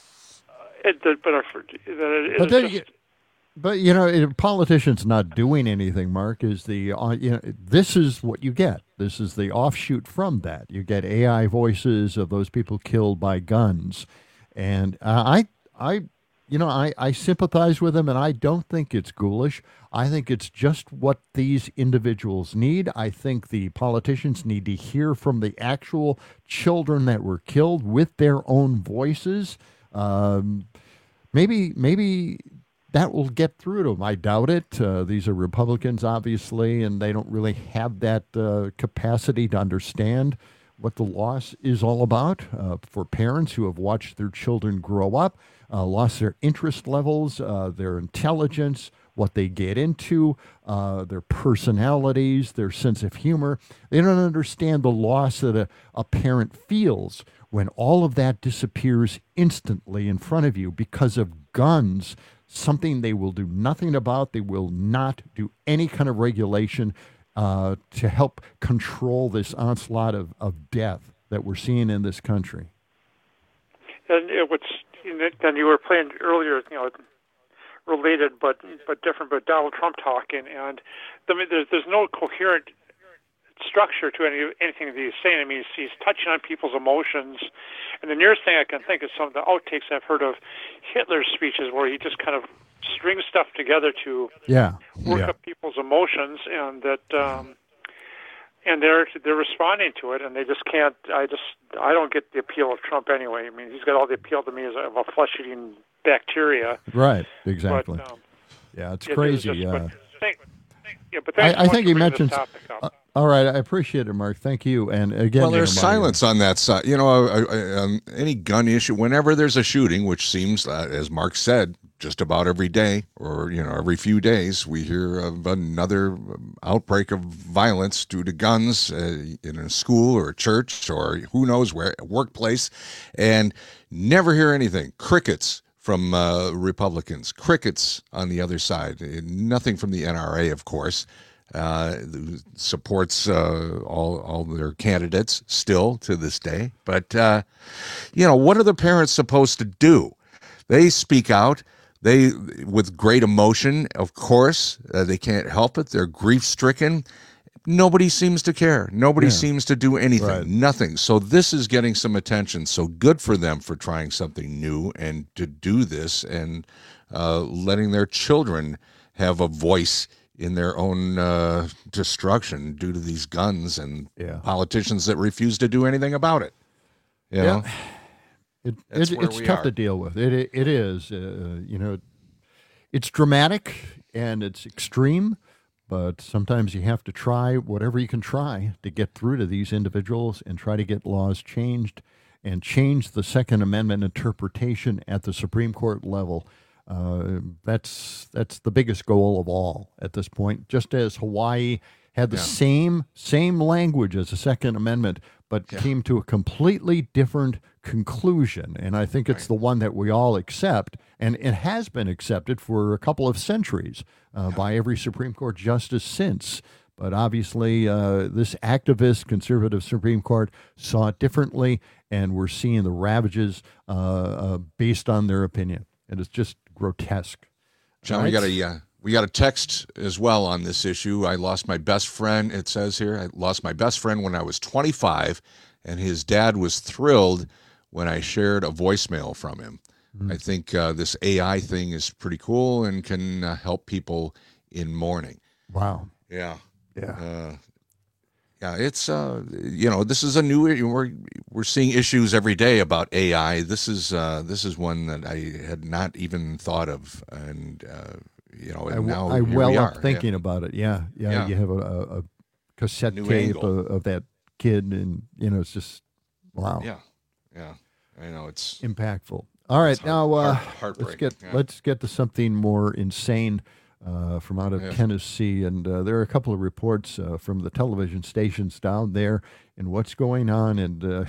[SPEAKER 19] Right. But politicians not doing anything, Mark, is this is what you get. This is the offshoot from that. You get AI voices of those people killed by guns, and I sympathize with them, and I don't think it's ghoulish. I think it's just what these individuals need. I think the politicians need to hear from the actual children that were killed with their own voices. Maybe that will get through to them. I doubt it. These are Republicans, obviously, and they don't really have that capacity to understand what the loss is all about. For parents who have watched their children grow up, lost their interest levels, their intelligence, what they get into, their personalities, their sense of humor. They don't understand the loss that a parent feels when all of that disappears instantly in front of you because of guns, something they will do nothing about. They will not do any kind of regulation to help control this onslaught of death that we're seeing in this country.
[SPEAKER 15] And then you were playing earlier, related but different, but Donald Trump talking, and there's no coherent structure to anything that he's saying. I mean, he's touching on people's emotions, and the nearest thing I can think is some of the outtakes I've heard of Hitler's speeches, where he just kind of strings stuff together to work up people's emotions, and that and they're responding to it, and they just can't. I don't get the appeal of Trump anyway. I mean, he's got all the appeal to me as of a flesh-eating bacteria.
[SPEAKER 19] Right. Exactly.
[SPEAKER 15] But,
[SPEAKER 19] it's crazy.
[SPEAKER 15] But
[SPEAKER 19] I think he mentions. All right, I appreciate it, Mark. Thank you. And again,
[SPEAKER 20] well, there's silence on that side. Any gun issue, whenever there's a shooting, which seems, as Mark said, just about every day or every few days, we hear of another outbreak of violence due to guns in a school or a church or who knows where, a workplace, and never hear anything. Crickets from Republicans, crickets on the other side. Nothing from the NRA, of course. Supports all their candidates still to this day. But, what are the parents supposed to do? They speak out. They, with great emotion, of course, they can't help it. They're grief-stricken. Nobody seems to care. Nobody seems to do anything. Right. Nothing. So this is getting some attention. So good for them for trying something new and to do this and letting their children have a voice in their own destruction due to these guns and politicians that refuse to do anything about it. You know?
[SPEAKER 19] It's tough to deal with. It is. It's dramatic and it's extreme, but sometimes you have to try whatever you can try to get through to these individuals and try to get laws changed and change the Second Amendment interpretation at the Supreme Court level. That's the biggest goal of all at this point. Just as Hawaii had the same language as the Second Amendment, but came to a completely different conclusion. And I think it's the one that we all accept, and it has been accepted for a couple of centuries by every Supreme Court justice since. But obviously, this activist conservative Supreme Court saw it differently, and we're seeing the ravages based on their opinion. And it's just grotesque.
[SPEAKER 20] John, we got a text as well on this issue. I lost my best friend. It says here, I lost my best friend when I was 25, and his dad was thrilled when I shared a voicemail from him. I think this AI thing is pretty cool and can help people in mourning.
[SPEAKER 19] Wow.
[SPEAKER 20] Yeah. It's this is a new. We're seeing issues every day about AI. This is one that I had not even thought of, and now
[SPEAKER 19] I
[SPEAKER 20] here we are.
[SPEAKER 19] Thinking about it. Yeah. You have a cassette
[SPEAKER 20] New
[SPEAKER 19] tape
[SPEAKER 20] angle.
[SPEAKER 19] of that kid, and it's just wow.
[SPEAKER 20] Yeah. I know it's
[SPEAKER 19] impactful. All right, now
[SPEAKER 20] heartbreaking.
[SPEAKER 19] let's get to something more insane. From out of Tennessee, and there are a couple of reports from the television stations down there and what's going on. And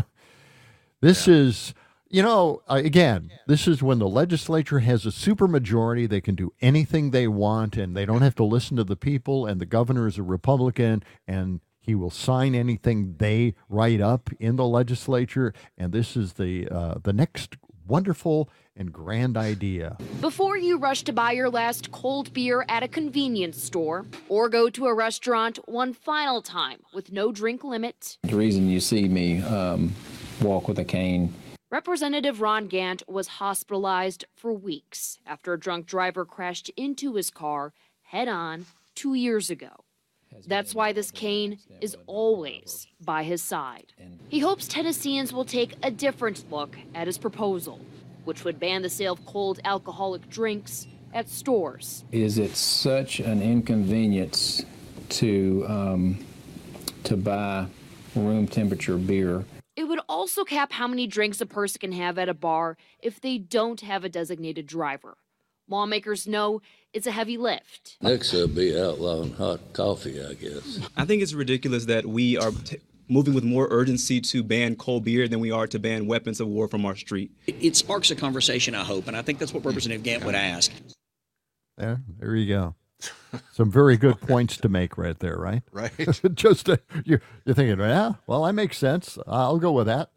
[SPEAKER 19] this is, again, this is when the legislature has a supermajority. They can do anything they want, and they don't have to listen to the people. And the governor is a Republican, and he will sign anything they write up in the legislature. And this is the next wonderful and grand idea.
[SPEAKER 16] Before you rush to buy your last cold beer at a convenience store or go to a restaurant one final time with no drink limit.
[SPEAKER 17] The reason you see me walk with a cane.
[SPEAKER 16] Representative Ron Gant was hospitalized for weeks after a drunk driver crashed into his car head-on 2 years ago. That's why this cane is always by his side. He hopes Tennesseans will take a different look at his proposal, which would ban the sale of cold alcoholic drinks at stores.
[SPEAKER 17] Is it such an inconvenience to buy room temperature beer?
[SPEAKER 16] It would also cap how many drinks a person can have at a bar if they don't have a designated driver. Lawmakers know it's a heavy lift.
[SPEAKER 18] Next, they'll be outlawing hot coffee, I guess.
[SPEAKER 22] I think it's ridiculous that we are moving with more urgency to ban cold beer than we are to ban weapons of war from our street.
[SPEAKER 25] It sparks a conversation, I hope, and I think that's what Representative Gant would ask.
[SPEAKER 19] Yeah, there you go. Some very good points to make right there, right?
[SPEAKER 20] Right.
[SPEAKER 19] Just you're thinking, well, that makes sense. I'll go with that.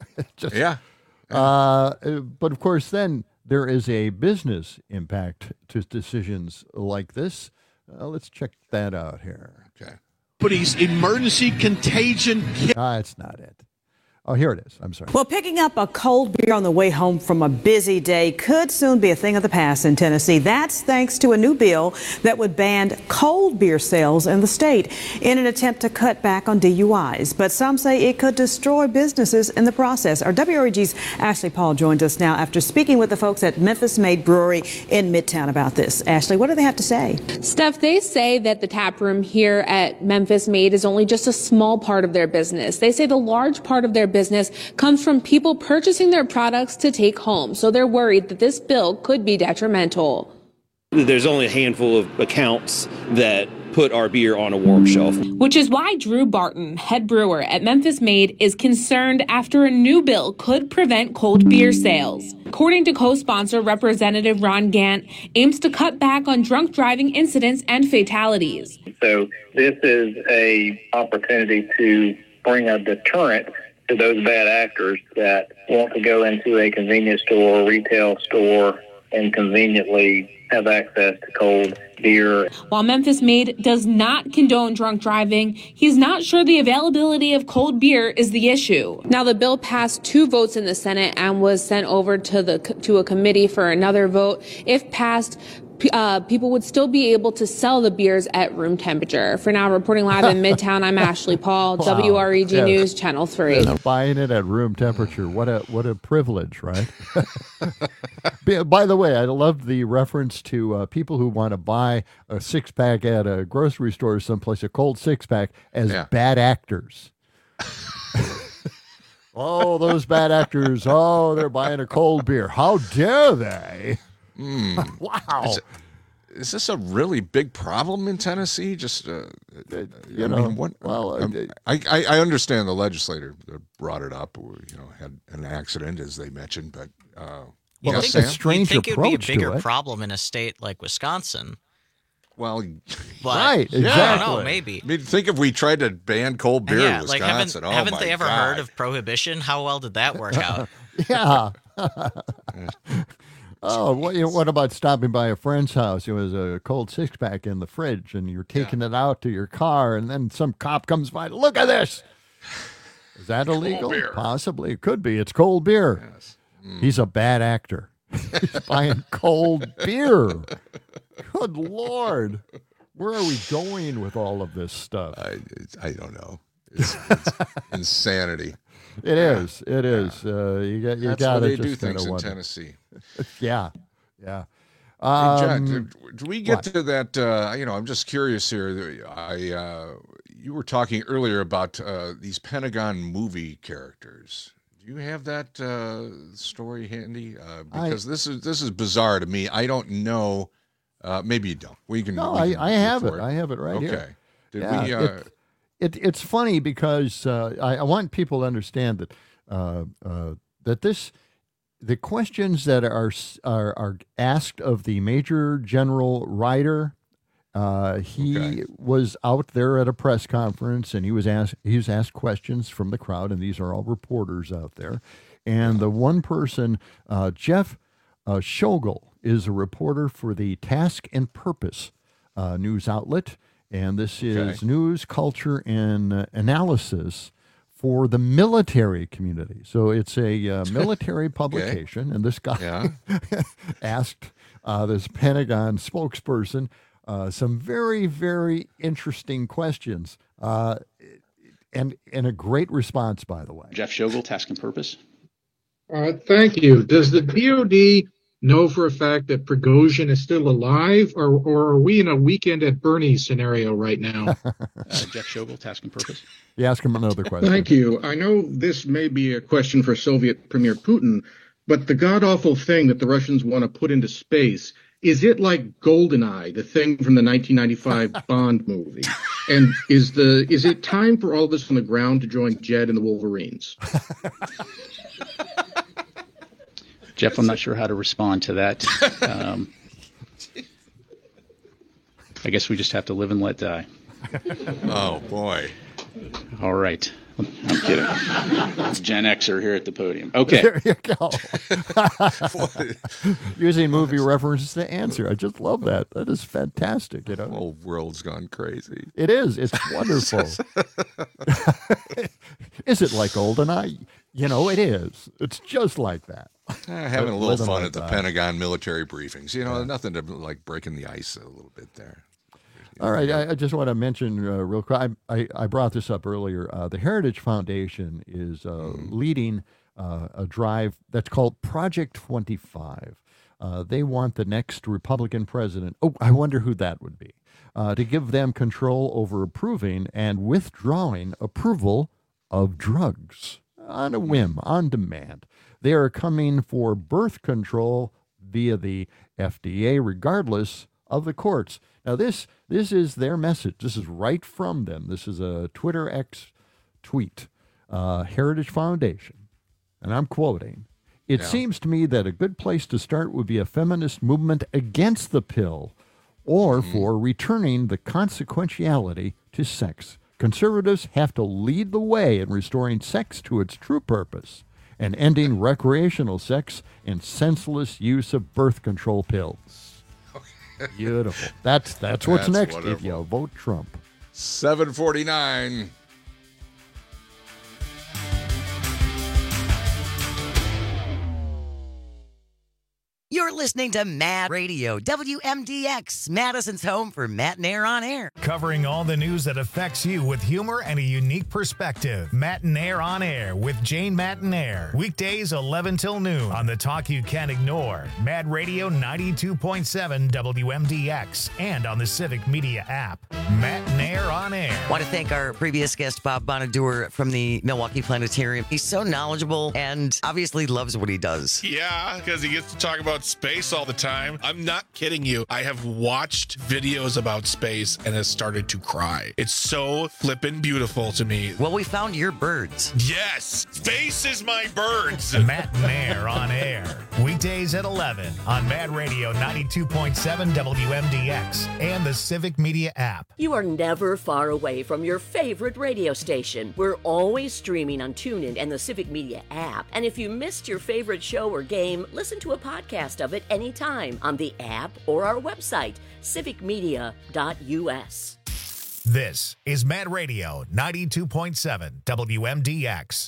[SPEAKER 19] But of course, then there is a business impact to decisions like this. Let's check that out here.
[SPEAKER 20] Okay.
[SPEAKER 26] Company's emergency contagion kit.
[SPEAKER 19] It's not it. Oh, here it is. I'm sorry.
[SPEAKER 27] Well, picking up a cold beer on the way home from a busy day could soon be a thing of the past in Tennessee. That's thanks to a new bill that would ban cold beer sales in the state in an attempt to cut back on DUIs. But some say it could destroy businesses in the process. Our WREG's Ashley Paul joins us now after speaking with the folks at Memphis Made Brewery in Midtown about this. Ashley, what do they have to say?
[SPEAKER 28] Steph, they say that the tap room here at Memphis Made is only just a small part of their business. They say the large part of their business comes from people purchasing their products to take home. So they're worried that this bill could be detrimental.
[SPEAKER 29] There's only a handful of accounts that put our beer on a warm shelf.
[SPEAKER 28] Which is why Drew Barton, head brewer at Memphis Made, is concerned after a new bill could prevent cold beer sales. According to co-sponsor Representative Ron Gant, aims to cut back on drunk driving incidents and fatalities.
[SPEAKER 30] So this is an opportunity to bring a deterrent to those bad actors that want to go into a convenience store or retail store and conveniently have access to cold beer.
[SPEAKER 28] While Memphis Made does not condone drunk driving, he's not sure the availability of cold beer is the issue. Now, the bill passed 2 votes in the Senate and was sent over to a committee for another vote. If passed, people would still be able to sell the beers at room temperature. For now, reporting live in Midtown, I'm Ashley Paul,
[SPEAKER 19] Wow.
[SPEAKER 28] WREG
[SPEAKER 19] Yes.
[SPEAKER 28] News, Channel 3.
[SPEAKER 19] Yes, buying it at room temperature. What a privilege, right? By the way, I love the reference to people who want to buy a six-pack at a grocery store or someplace, a cold six-pack, as bad actors. Oh, those bad actors. Oh, they're buying a cold beer. How dare they? Wow.
[SPEAKER 20] Is this a really big problem in Tennessee? Just, I understand the legislator brought it up, or, had an accident, as they mentioned, but
[SPEAKER 19] Well,
[SPEAKER 1] it's
[SPEAKER 19] a strange
[SPEAKER 1] you'd think it would be a
[SPEAKER 19] approach to
[SPEAKER 1] bigger
[SPEAKER 19] it.
[SPEAKER 1] problem in a state like Wisconsin.
[SPEAKER 20] Well,
[SPEAKER 1] but,
[SPEAKER 19] right, exactly.
[SPEAKER 1] I don't know, maybe.
[SPEAKER 20] I mean, think if we tried to ban cold beer in
[SPEAKER 1] like
[SPEAKER 20] Wisconsin.
[SPEAKER 1] haven't they ever
[SPEAKER 20] God.
[SPEAKER 1] heard of prohibition? How well did that work out?
[SPEAKER 19] Yeah. Oh, what about stopping by a friend's house? It was a cold six-pack in the fridge, and you're taking it out to your car, and then some cop comes by. Look at this. Is that illegal?
[SPEAKER 20] beer.
[SPEAKER 19] Possibly. It could be. It's cold beer.
[SPEAKER 20] Yes.
[SPEAKER 19] He's a bad actor. He's buying cold beer. Good Lord. Where are we going with all of this stuff?
[SPEAKER 20] I don't know. It's insanity.
[SPEAKER 19] It is. It is. You
[SPEAKER 20] That's
[SPEAKER 19] got
[SPEAKER 20] why
[SPEAKER 19] to
[SPEAKER 20] they
[SPEAKER 19] just
[SPEAKER 20] do things in
[SPEAKER 19] wonder.
[SPEAKER 20] Tennessee.
[SPEAKER 19] Yeah.
[SPEAKER 20] Hey, John, do we get
[SPEAKER 19] what?
[SPEAKER 20] to that? I'm just curious here. You were talking earlier about these Pentagon movie characters. Do you have that story handy? Because this is bizarre to me. I don't know. Maybe you don't. We can.
[SPEAKER 19] No,
[SPEAKER 20] we can
[SPEAKER 19] I have
[SPEAKER 20] look
[SPEAKER 19] it.
[SPEAKER 20] for
[SPEAKER 19] I have it right here.
[SPEAKER 20] Okay. Did
[SPEAKER 19] Yeah,
[SPEAKER 20] we?
[SPEAKER 19] It's funny because I want people to understand that the questions that are asked of the Major General Ryder, he was out there at a press conference and he was asked questions from the crowd, and these are all reporters out there. And the one person, Jeff Schogel, is a reporter for the Task and Purpose news outlet. And this is news, culture, and analysis for the military community. So it's a military publication. And this guy asked this Pentagon spokesperson some very, very interesting questions. And a great response, by the way.
[SPEAKER 2] Jeff Schogel, Task and Purpose.
[SPEAKER 3] Thank you. Does the DOD know for a fact that Prigozhin is still alive, or are we in a Weekend at Bernie's scenario right now?
[SPEAKER 2] Jeff Schogel, Task and Purpose.
[SPEAKER 19] You ask him another question.
[SPEAKER 3] Thank you. I know this may be a question for Soviet Premier Putin, but the god-awful thing that the Russians want to put into space, is it like GoldenEye, the thing from the 1995 Bond movie? And is it time for all of us on the ground to join Jed and the Wolverines?
[SPEAKER 2] Jeff, I'm not sure how to respond to that. I guess we just have to live and let die.
[SPEAKER 20] Oh, boy.
[SPEAKER 2] All right. I'm kidding. Gen Xer here at the podium. Okay.
[SPEAKER 19] There you go. Using movie references to answer. I just love that. That is fantastic.
[SPEAKER 20] The whole world's gone crazy.
[SPEAKER 19] It is. It's wonderful. Is it like GoldenEye? It is. It's just like that.
[SPEAKER 20] Having a little
[SPEAKER 19] Living
[SPEAKER 20] fun
[SPEAKER 19] like
[SPEAKER 20] at the
[SPEAKER 19] that.
[SPEAKER 20] Pentagon military briefings. Nothing to like breaking the ice a little bit there.
[SPEAKER 19] All right, I just want to mention real quick. I brought this up earlier. The Heritage Foundation is leading a drive that's called Project 25. They want the next Republican president. Oh, I wonder who that would be. To give them control over approving and withdrawing approval of drugs on a whim, on demand. They are coming for birth control via the FDA, regardless of the courts. Now, this is their message. This is right from them. This is a Twitter X tweet. Heritage Foundation, and I'm quoting, "It seems to me that a good place to start would be a feminist movement against the pill, or for returning the consequentiality to sex. Conservatives have to lead the way in restoring sex to its true purpose and ending recreational sex and senseless use of birth control pills." Beautiful. That's what's next
[SPEAKER 20] wonderful.
[SPEAKER 19] if you vote Trump.
[SPEAKER 20] 749.
[SPEAKER 4] You're listening to Mad Radio, WMDX, Madison's home for Matt and Air on Air.
[SPEAKER 12] Covering all the news that affects you with humor and a unique perspective. Matt and Air on Air with Jane Matt and Air. Weekdays 11 till noon on the talk you can't ignore. Mad Radio 92.7 WMDX and on the Civic Media app. Matt and Air on Air.
[SPEAKER 4] Want to thank our previous guest, Bob Bonaduer from the Milwaukee Planetarium. He's so knowledgeable and obviously loves what he does.
[SPEAKER 26] Yeah, because he gets to talk about space all the time. I'm not kidding you. I have watched videos about space and has started to cry. It's so flippin' beautiful to me.
[SPEAKER 4] Well, we found your birds.
[SPEAKER 26] Yes, space is my birds.
[SPEAKER 12] Matt and Air on Air. Weekdays at 11 on Mad Radio 92.7 WMDX and the Civic Media app.
[SPEAKER 8] You are never far away from your favorite radio station. We're always streaming on TuneIn and the Civic Media app. And if you missed your favorite show or game, listen to a podcast of it anytime on the app or our website, civicmedia.us.
[SPEAKER 12] This is Mad Radio 92.7 WMDX.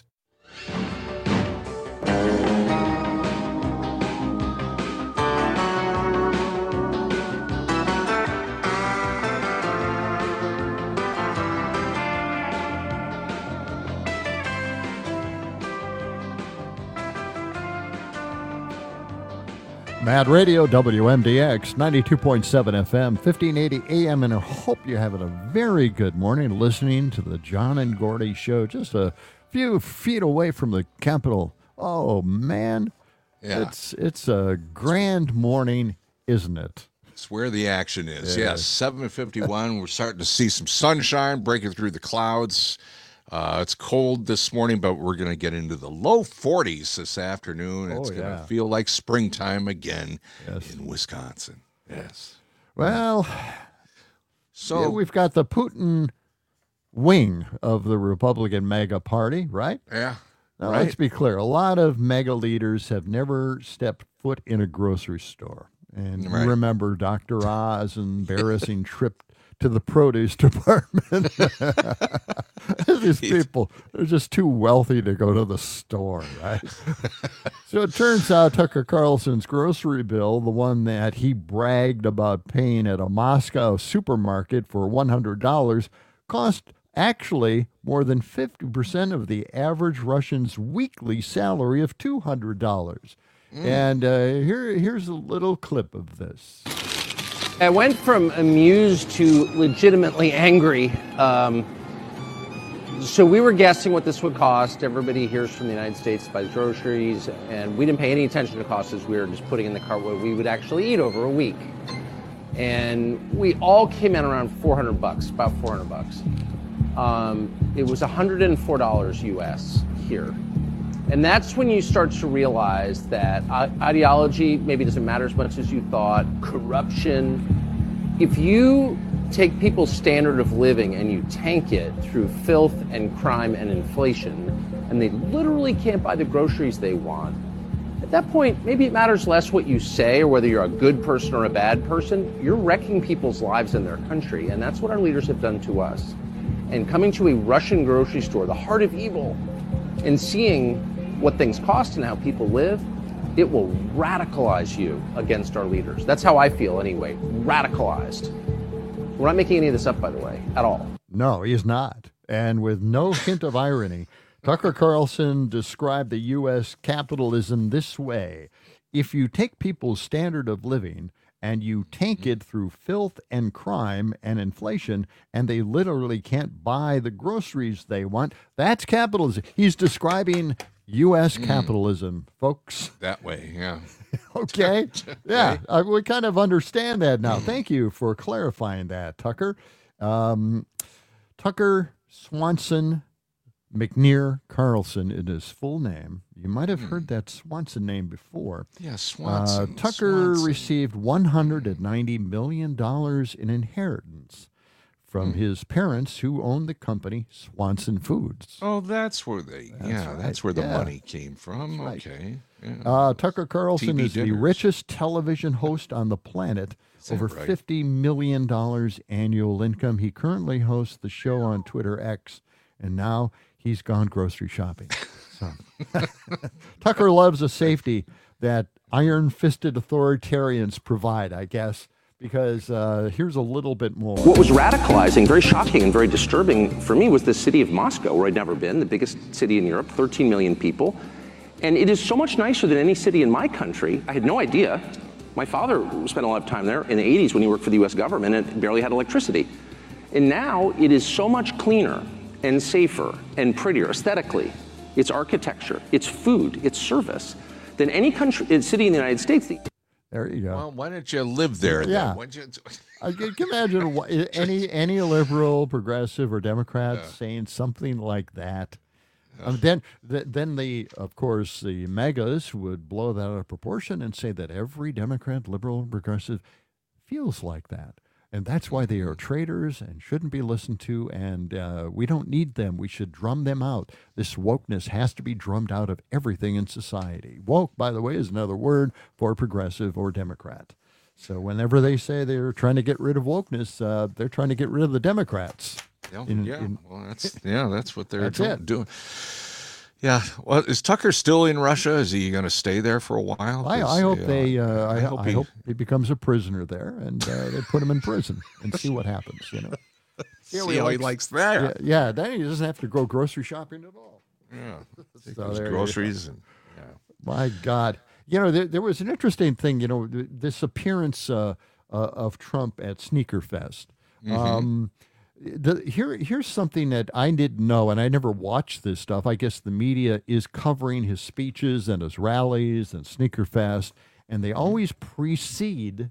[SPEAKER 19] Mad Radio, WMDX, 92.7 FM, 1580 AM, and I hope you're having a very good morning listening to the John and Gordy Show, just a few feet away from the Capitol. Oh, man.
[SPEAKER 20] Yeah.
[SPEAKER 19] It's a grand morning, isn't it?
[SPEAKER 20] It's where the action is.
[SPEAKER 19] Yeah.
[SPEAKER 20] Yes, 7:51. We're starting to see some sunshine breaking through the clouds. It's cold this morning, but we're going to get into the low 40s this afternoon. It's going to feel like springtime again in Wisconsin. Yes.
[SPEAKER 19] Well,
[SPEAKER 20] so
[SPEAKER 19] yeah, we've got the Putin wing of the Republican MAGA party, right?
[SPEAKER 20] Yeah.
[SPEAKER 19] Now,
[SPEAKER 20] right.
[SPEAKER 19] let's be clear. A lot of MAGA leaders have never stepped foot in a grocery store. And you remember Dr. Oz' embarrassing trip to the produce department. These people are just too wealthy to go to the store, right? So it turns out Tucker Carlson's grocery bill, the one that he bragged about paying at a Moscow supermarket for $100, cost actually more than 50% of the average Russian's weekly salary of $200. And here's a little clip of this.
[SPEAKER 5] I went from amused to legitimately angry. So we were guessing what this would cost. Everybody hears from the United States buys groceries, and we didn't pay any attention to costs as we were just putting in the cart what we would actually eat over a week. And we all came in around $400, about $400. It was $104 US here. And that's when you start to realize that ideology maybe doesn't matter as much as you thought, corruption. If you take people's standard of living and you tank it through filth and crime and inflation, and they literally can't buy the groceries they want, at that point, maybe it matters less what you say or whether you're a good person or a bad person. You're wrecking people's lives in their country, and that's what our leaders have done to us. And coming to a Russian grocery store, the heart of evil, and seeing what things cost and how people live, it will radicalize you against our leaders. That's how I feel anyway, radicalized. We're not making any of this up, by the way, at all.
[SPEAKER 19] No, he's not. And with no hint of irony, Tucker Carlson described the U.S. capitalism this way. If you take people's standard of living and you tank it through filth and crime and inflation, and they literally can't buy the groceries they want, that's capitalism. He's describing U.S. capitalism, folks.
[SPEAKER 20] That way, yeah.
[SPEAKER 19] Okay. Yeah, we kind of understand that now. Thank you for clarifying that, Tucker. Tucker Swanson McNear Carlson is his full name. You might have heard that Swanson name before.
[SPEAKER 20] Yeah, Swanson.
[SPEAKER 19] Tucker received $190 million in inheritance from his parents who owned the company Swanson Foods.
[SPEAKER 20] Oh, that's where that's where the money came from.
[SPEAKER 19] That's right.
[SPEAKER 20] Okay. Yeah.
[SPEAKER 19] Tucker Carlson
[SPEAKER 20] TV
[SPEAKER 19] is the
[SPEAKER 20] dinners.
[SPEAKER 19] richest television host on the planet, over
[SPEAKER 20] right?
[SPEAKER 19] $50 million annual income. He currently hosts the show on Twitter X, and now he's gone grocery shopping. So Tucker loves a safety that iron-fisted authoritarians provide, I guess, because here's a little bit more.
[SPEAKER 29] What was radicalizing, very shocking and very disturbing for me was the city of Moscow, where I'd never been, the biggest city in Europe, 13 million people. And it is so much nicer than any city in my country. I had no idea. My father spent a lot of time there in the 80s when he worked for the US government and barely had electricity. And now it is so much cleaner and safer and prettier aesthetically. Its architecture, its food, its service, than any country, city in the United States.
[SPEAKER 19] There you go.
[SPEAKER 20] Well, why don't you live there then?
[SPEAKER 19] Yeah.
[SPEAKER 20] Why'd you...
[SPEAKER 19] Can you imagine any liberal, progressive, or Democrat saying something like that? Then of course, the megas would blow that out of proportion and say that every Democrat, liberal, and progressive feels like that. And that's why they are traitors and shouldn't be listened to, and we don't need them. We should drum them out. This wokeness has to be drummed out of everything in society. Woke, by the way, is another word for progressive or Democrat. So whenever they say they're trying to get rid of wokeness, they're trying to get rid of the Democrats.
[SPEAKER 20] That's what they're doing. Yeah. Well, is Tucker still in Russia? Is he going to stay there for a while?
[SPEAKER 19] I hope I hope he becomes a prisoner there, and they put him in prison and see what happens.
[SPEAKER 20] See how he likes that.
[SPEAKER 19] Yeah. Then he doesn't have to go grocery shopping at all.
[SPEAKER 20] Yeah.
[SPEAKER 19] So
[SPEAKER 20] groceries and. Yeah.
[SPEAKER 19] My God. There was an interesting thing. This appearance of Trump at Sneaker Fest. Mm-hmm. Here's something that I didn't know, and I never watched this stuff. I guess the media is covering his speeches and his rallies and Sneaker Fest, and they always precede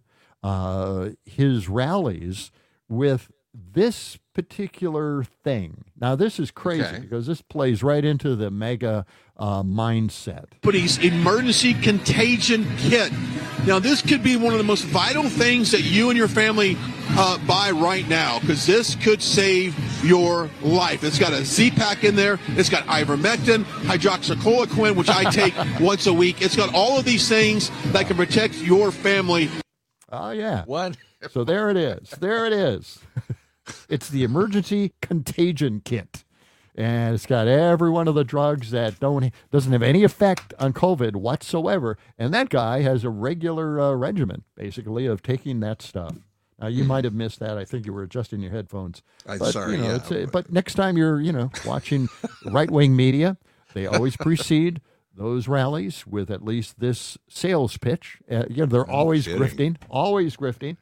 [SPEAKER 19] his rallies with this particular thing. Now, this is crazy because this plays right into the mega mindset.
[SPEAKER 6] Company's emergency contagion kit. Now, this could be one of the most vital things that you and your family buy right now, because this could save your life. It's got a Z-Pack in there. It's got ivermectin, hydroxychloroquine, which I take once a week. It's got all of these things that can protect your family.
[SPEAKER 19] Oh, yeah.
[SPEAKER 20] What?
[SPEAKER 19] So there it is. There it is. It's the emergency contagion kit. And it's got every one of the drugs that doesn't have any effect on COVID whatsoever. And that guy has a regular regimen, basically, of taking that stuff. Now, you might have missed that. I think you were adjusting your headphones. But next time you're, watching right-wing media, they always precede those rallies with at least this sales pitch. They're always grifting, always grifting.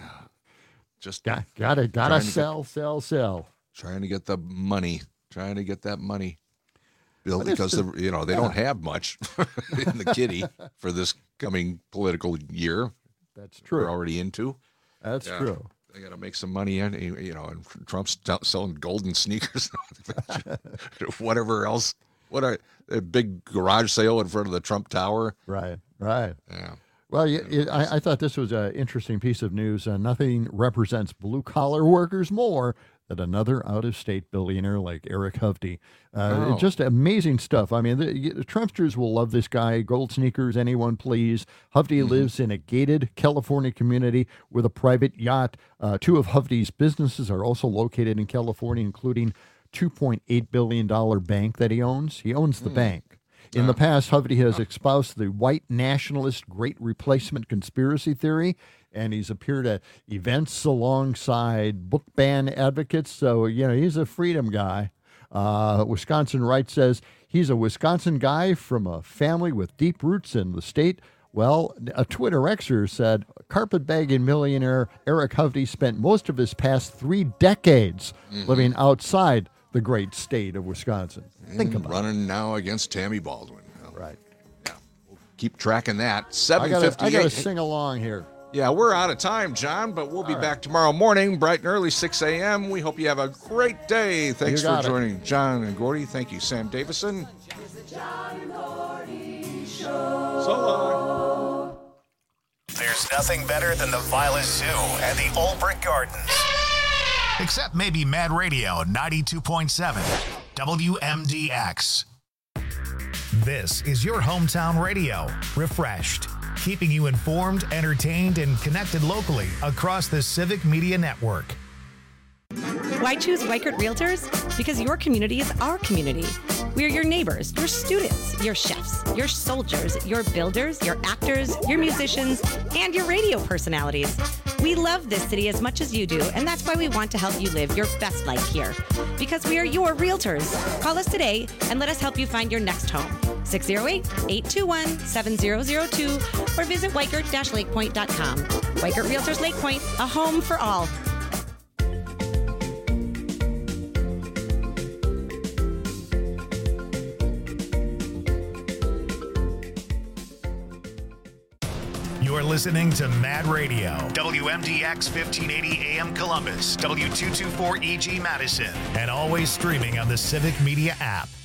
[SPEAKER 20] Just
[SPEAKER 19] gotta sell.
[SPEAKER 20] Trying to get the money. Trying to get that money. Bill, because they don't have much in the kitty for this coming political year.
[SPEAKER 19] That's true.
[SPEAKER 20] We're already into.
[SPEAKER 19] That's true.
[SPEAKER 20] They got to make some money, and Trump's selling golden sneakers, whatever else. What a big garage sale in front of the Trump Tower.
[SPEAKER 19] Right.
[SPEAKER 20] Yeah.
[SPEAKER 19] Well, I thought this was an interesting piece of news. Nothing represents blue-collar workers more than another out-of-state billionaire like Eric Hovde. Just amazing stuff. I mean, the Trumpsters will love this guy. Gold sneakers, anyone please. Hovde lives in a gated California community with a private yacht. Two of Hovde's businesses are also located in California, including $2.8 billion bank that he owns. He owns the bank. In the past, Hovde has espoused the white nationalist Great Replacement conspiracy theory, and he's appeared at events alongside book ban advocates. So, he's a freedom guy. Wisconsin Right says he's a Wisconsin guy from a family with deep roots in the state. Well, a Twitter Xer said carpetbagging millionaire Eric Hovde spent most of his past 3 decades living outside the great state of Wisconsin. Think about
[SPEAKER 20] running now against Tammy Baldwin.
[SPEAKER 19] Right.
[SPEAKER 20] Yeah. We'll keep tracking that. 7:58.
[SPEAKER 19] I got to sing along here.
[SPEAKER 20] Yeah, we're out of time, John, but we'll be back tomorrow morning, bright and early, 6 a.m. We hope you have a great day. Thanks for joining John and Gordy. Thank you, Sam Davison. So long.
[SPEAKER 12] There's nothing better than the Violet Zoo and the Old Brick Gardens. Except maybe Mad Radio 92.7 WMDX. This is your hometown radio, refreshed, keeping you informed, entertained, and connected locally across the Civic Media Network.
[SPEAKER 7] Why choose Weichert Realtors? Because your community is our community. We're your neighbors, your students, your chefs, your soldiers, your builders, your actors, your musicians, and your radio personalities. We love this city as much as you do, and that's why we want to help you live your best life here. Because we are your realtors. Call us today and let us help you find your next home. 608-821-7002 or visit Weikert-LakePoint.com. Weikert Realtors Lake Point, a home for all.
[SPEAKER 12] You're listening to Mad Radio, WMDX 1580 AM Columbus, W224EG Madison, and always streaming on the Civic Media app.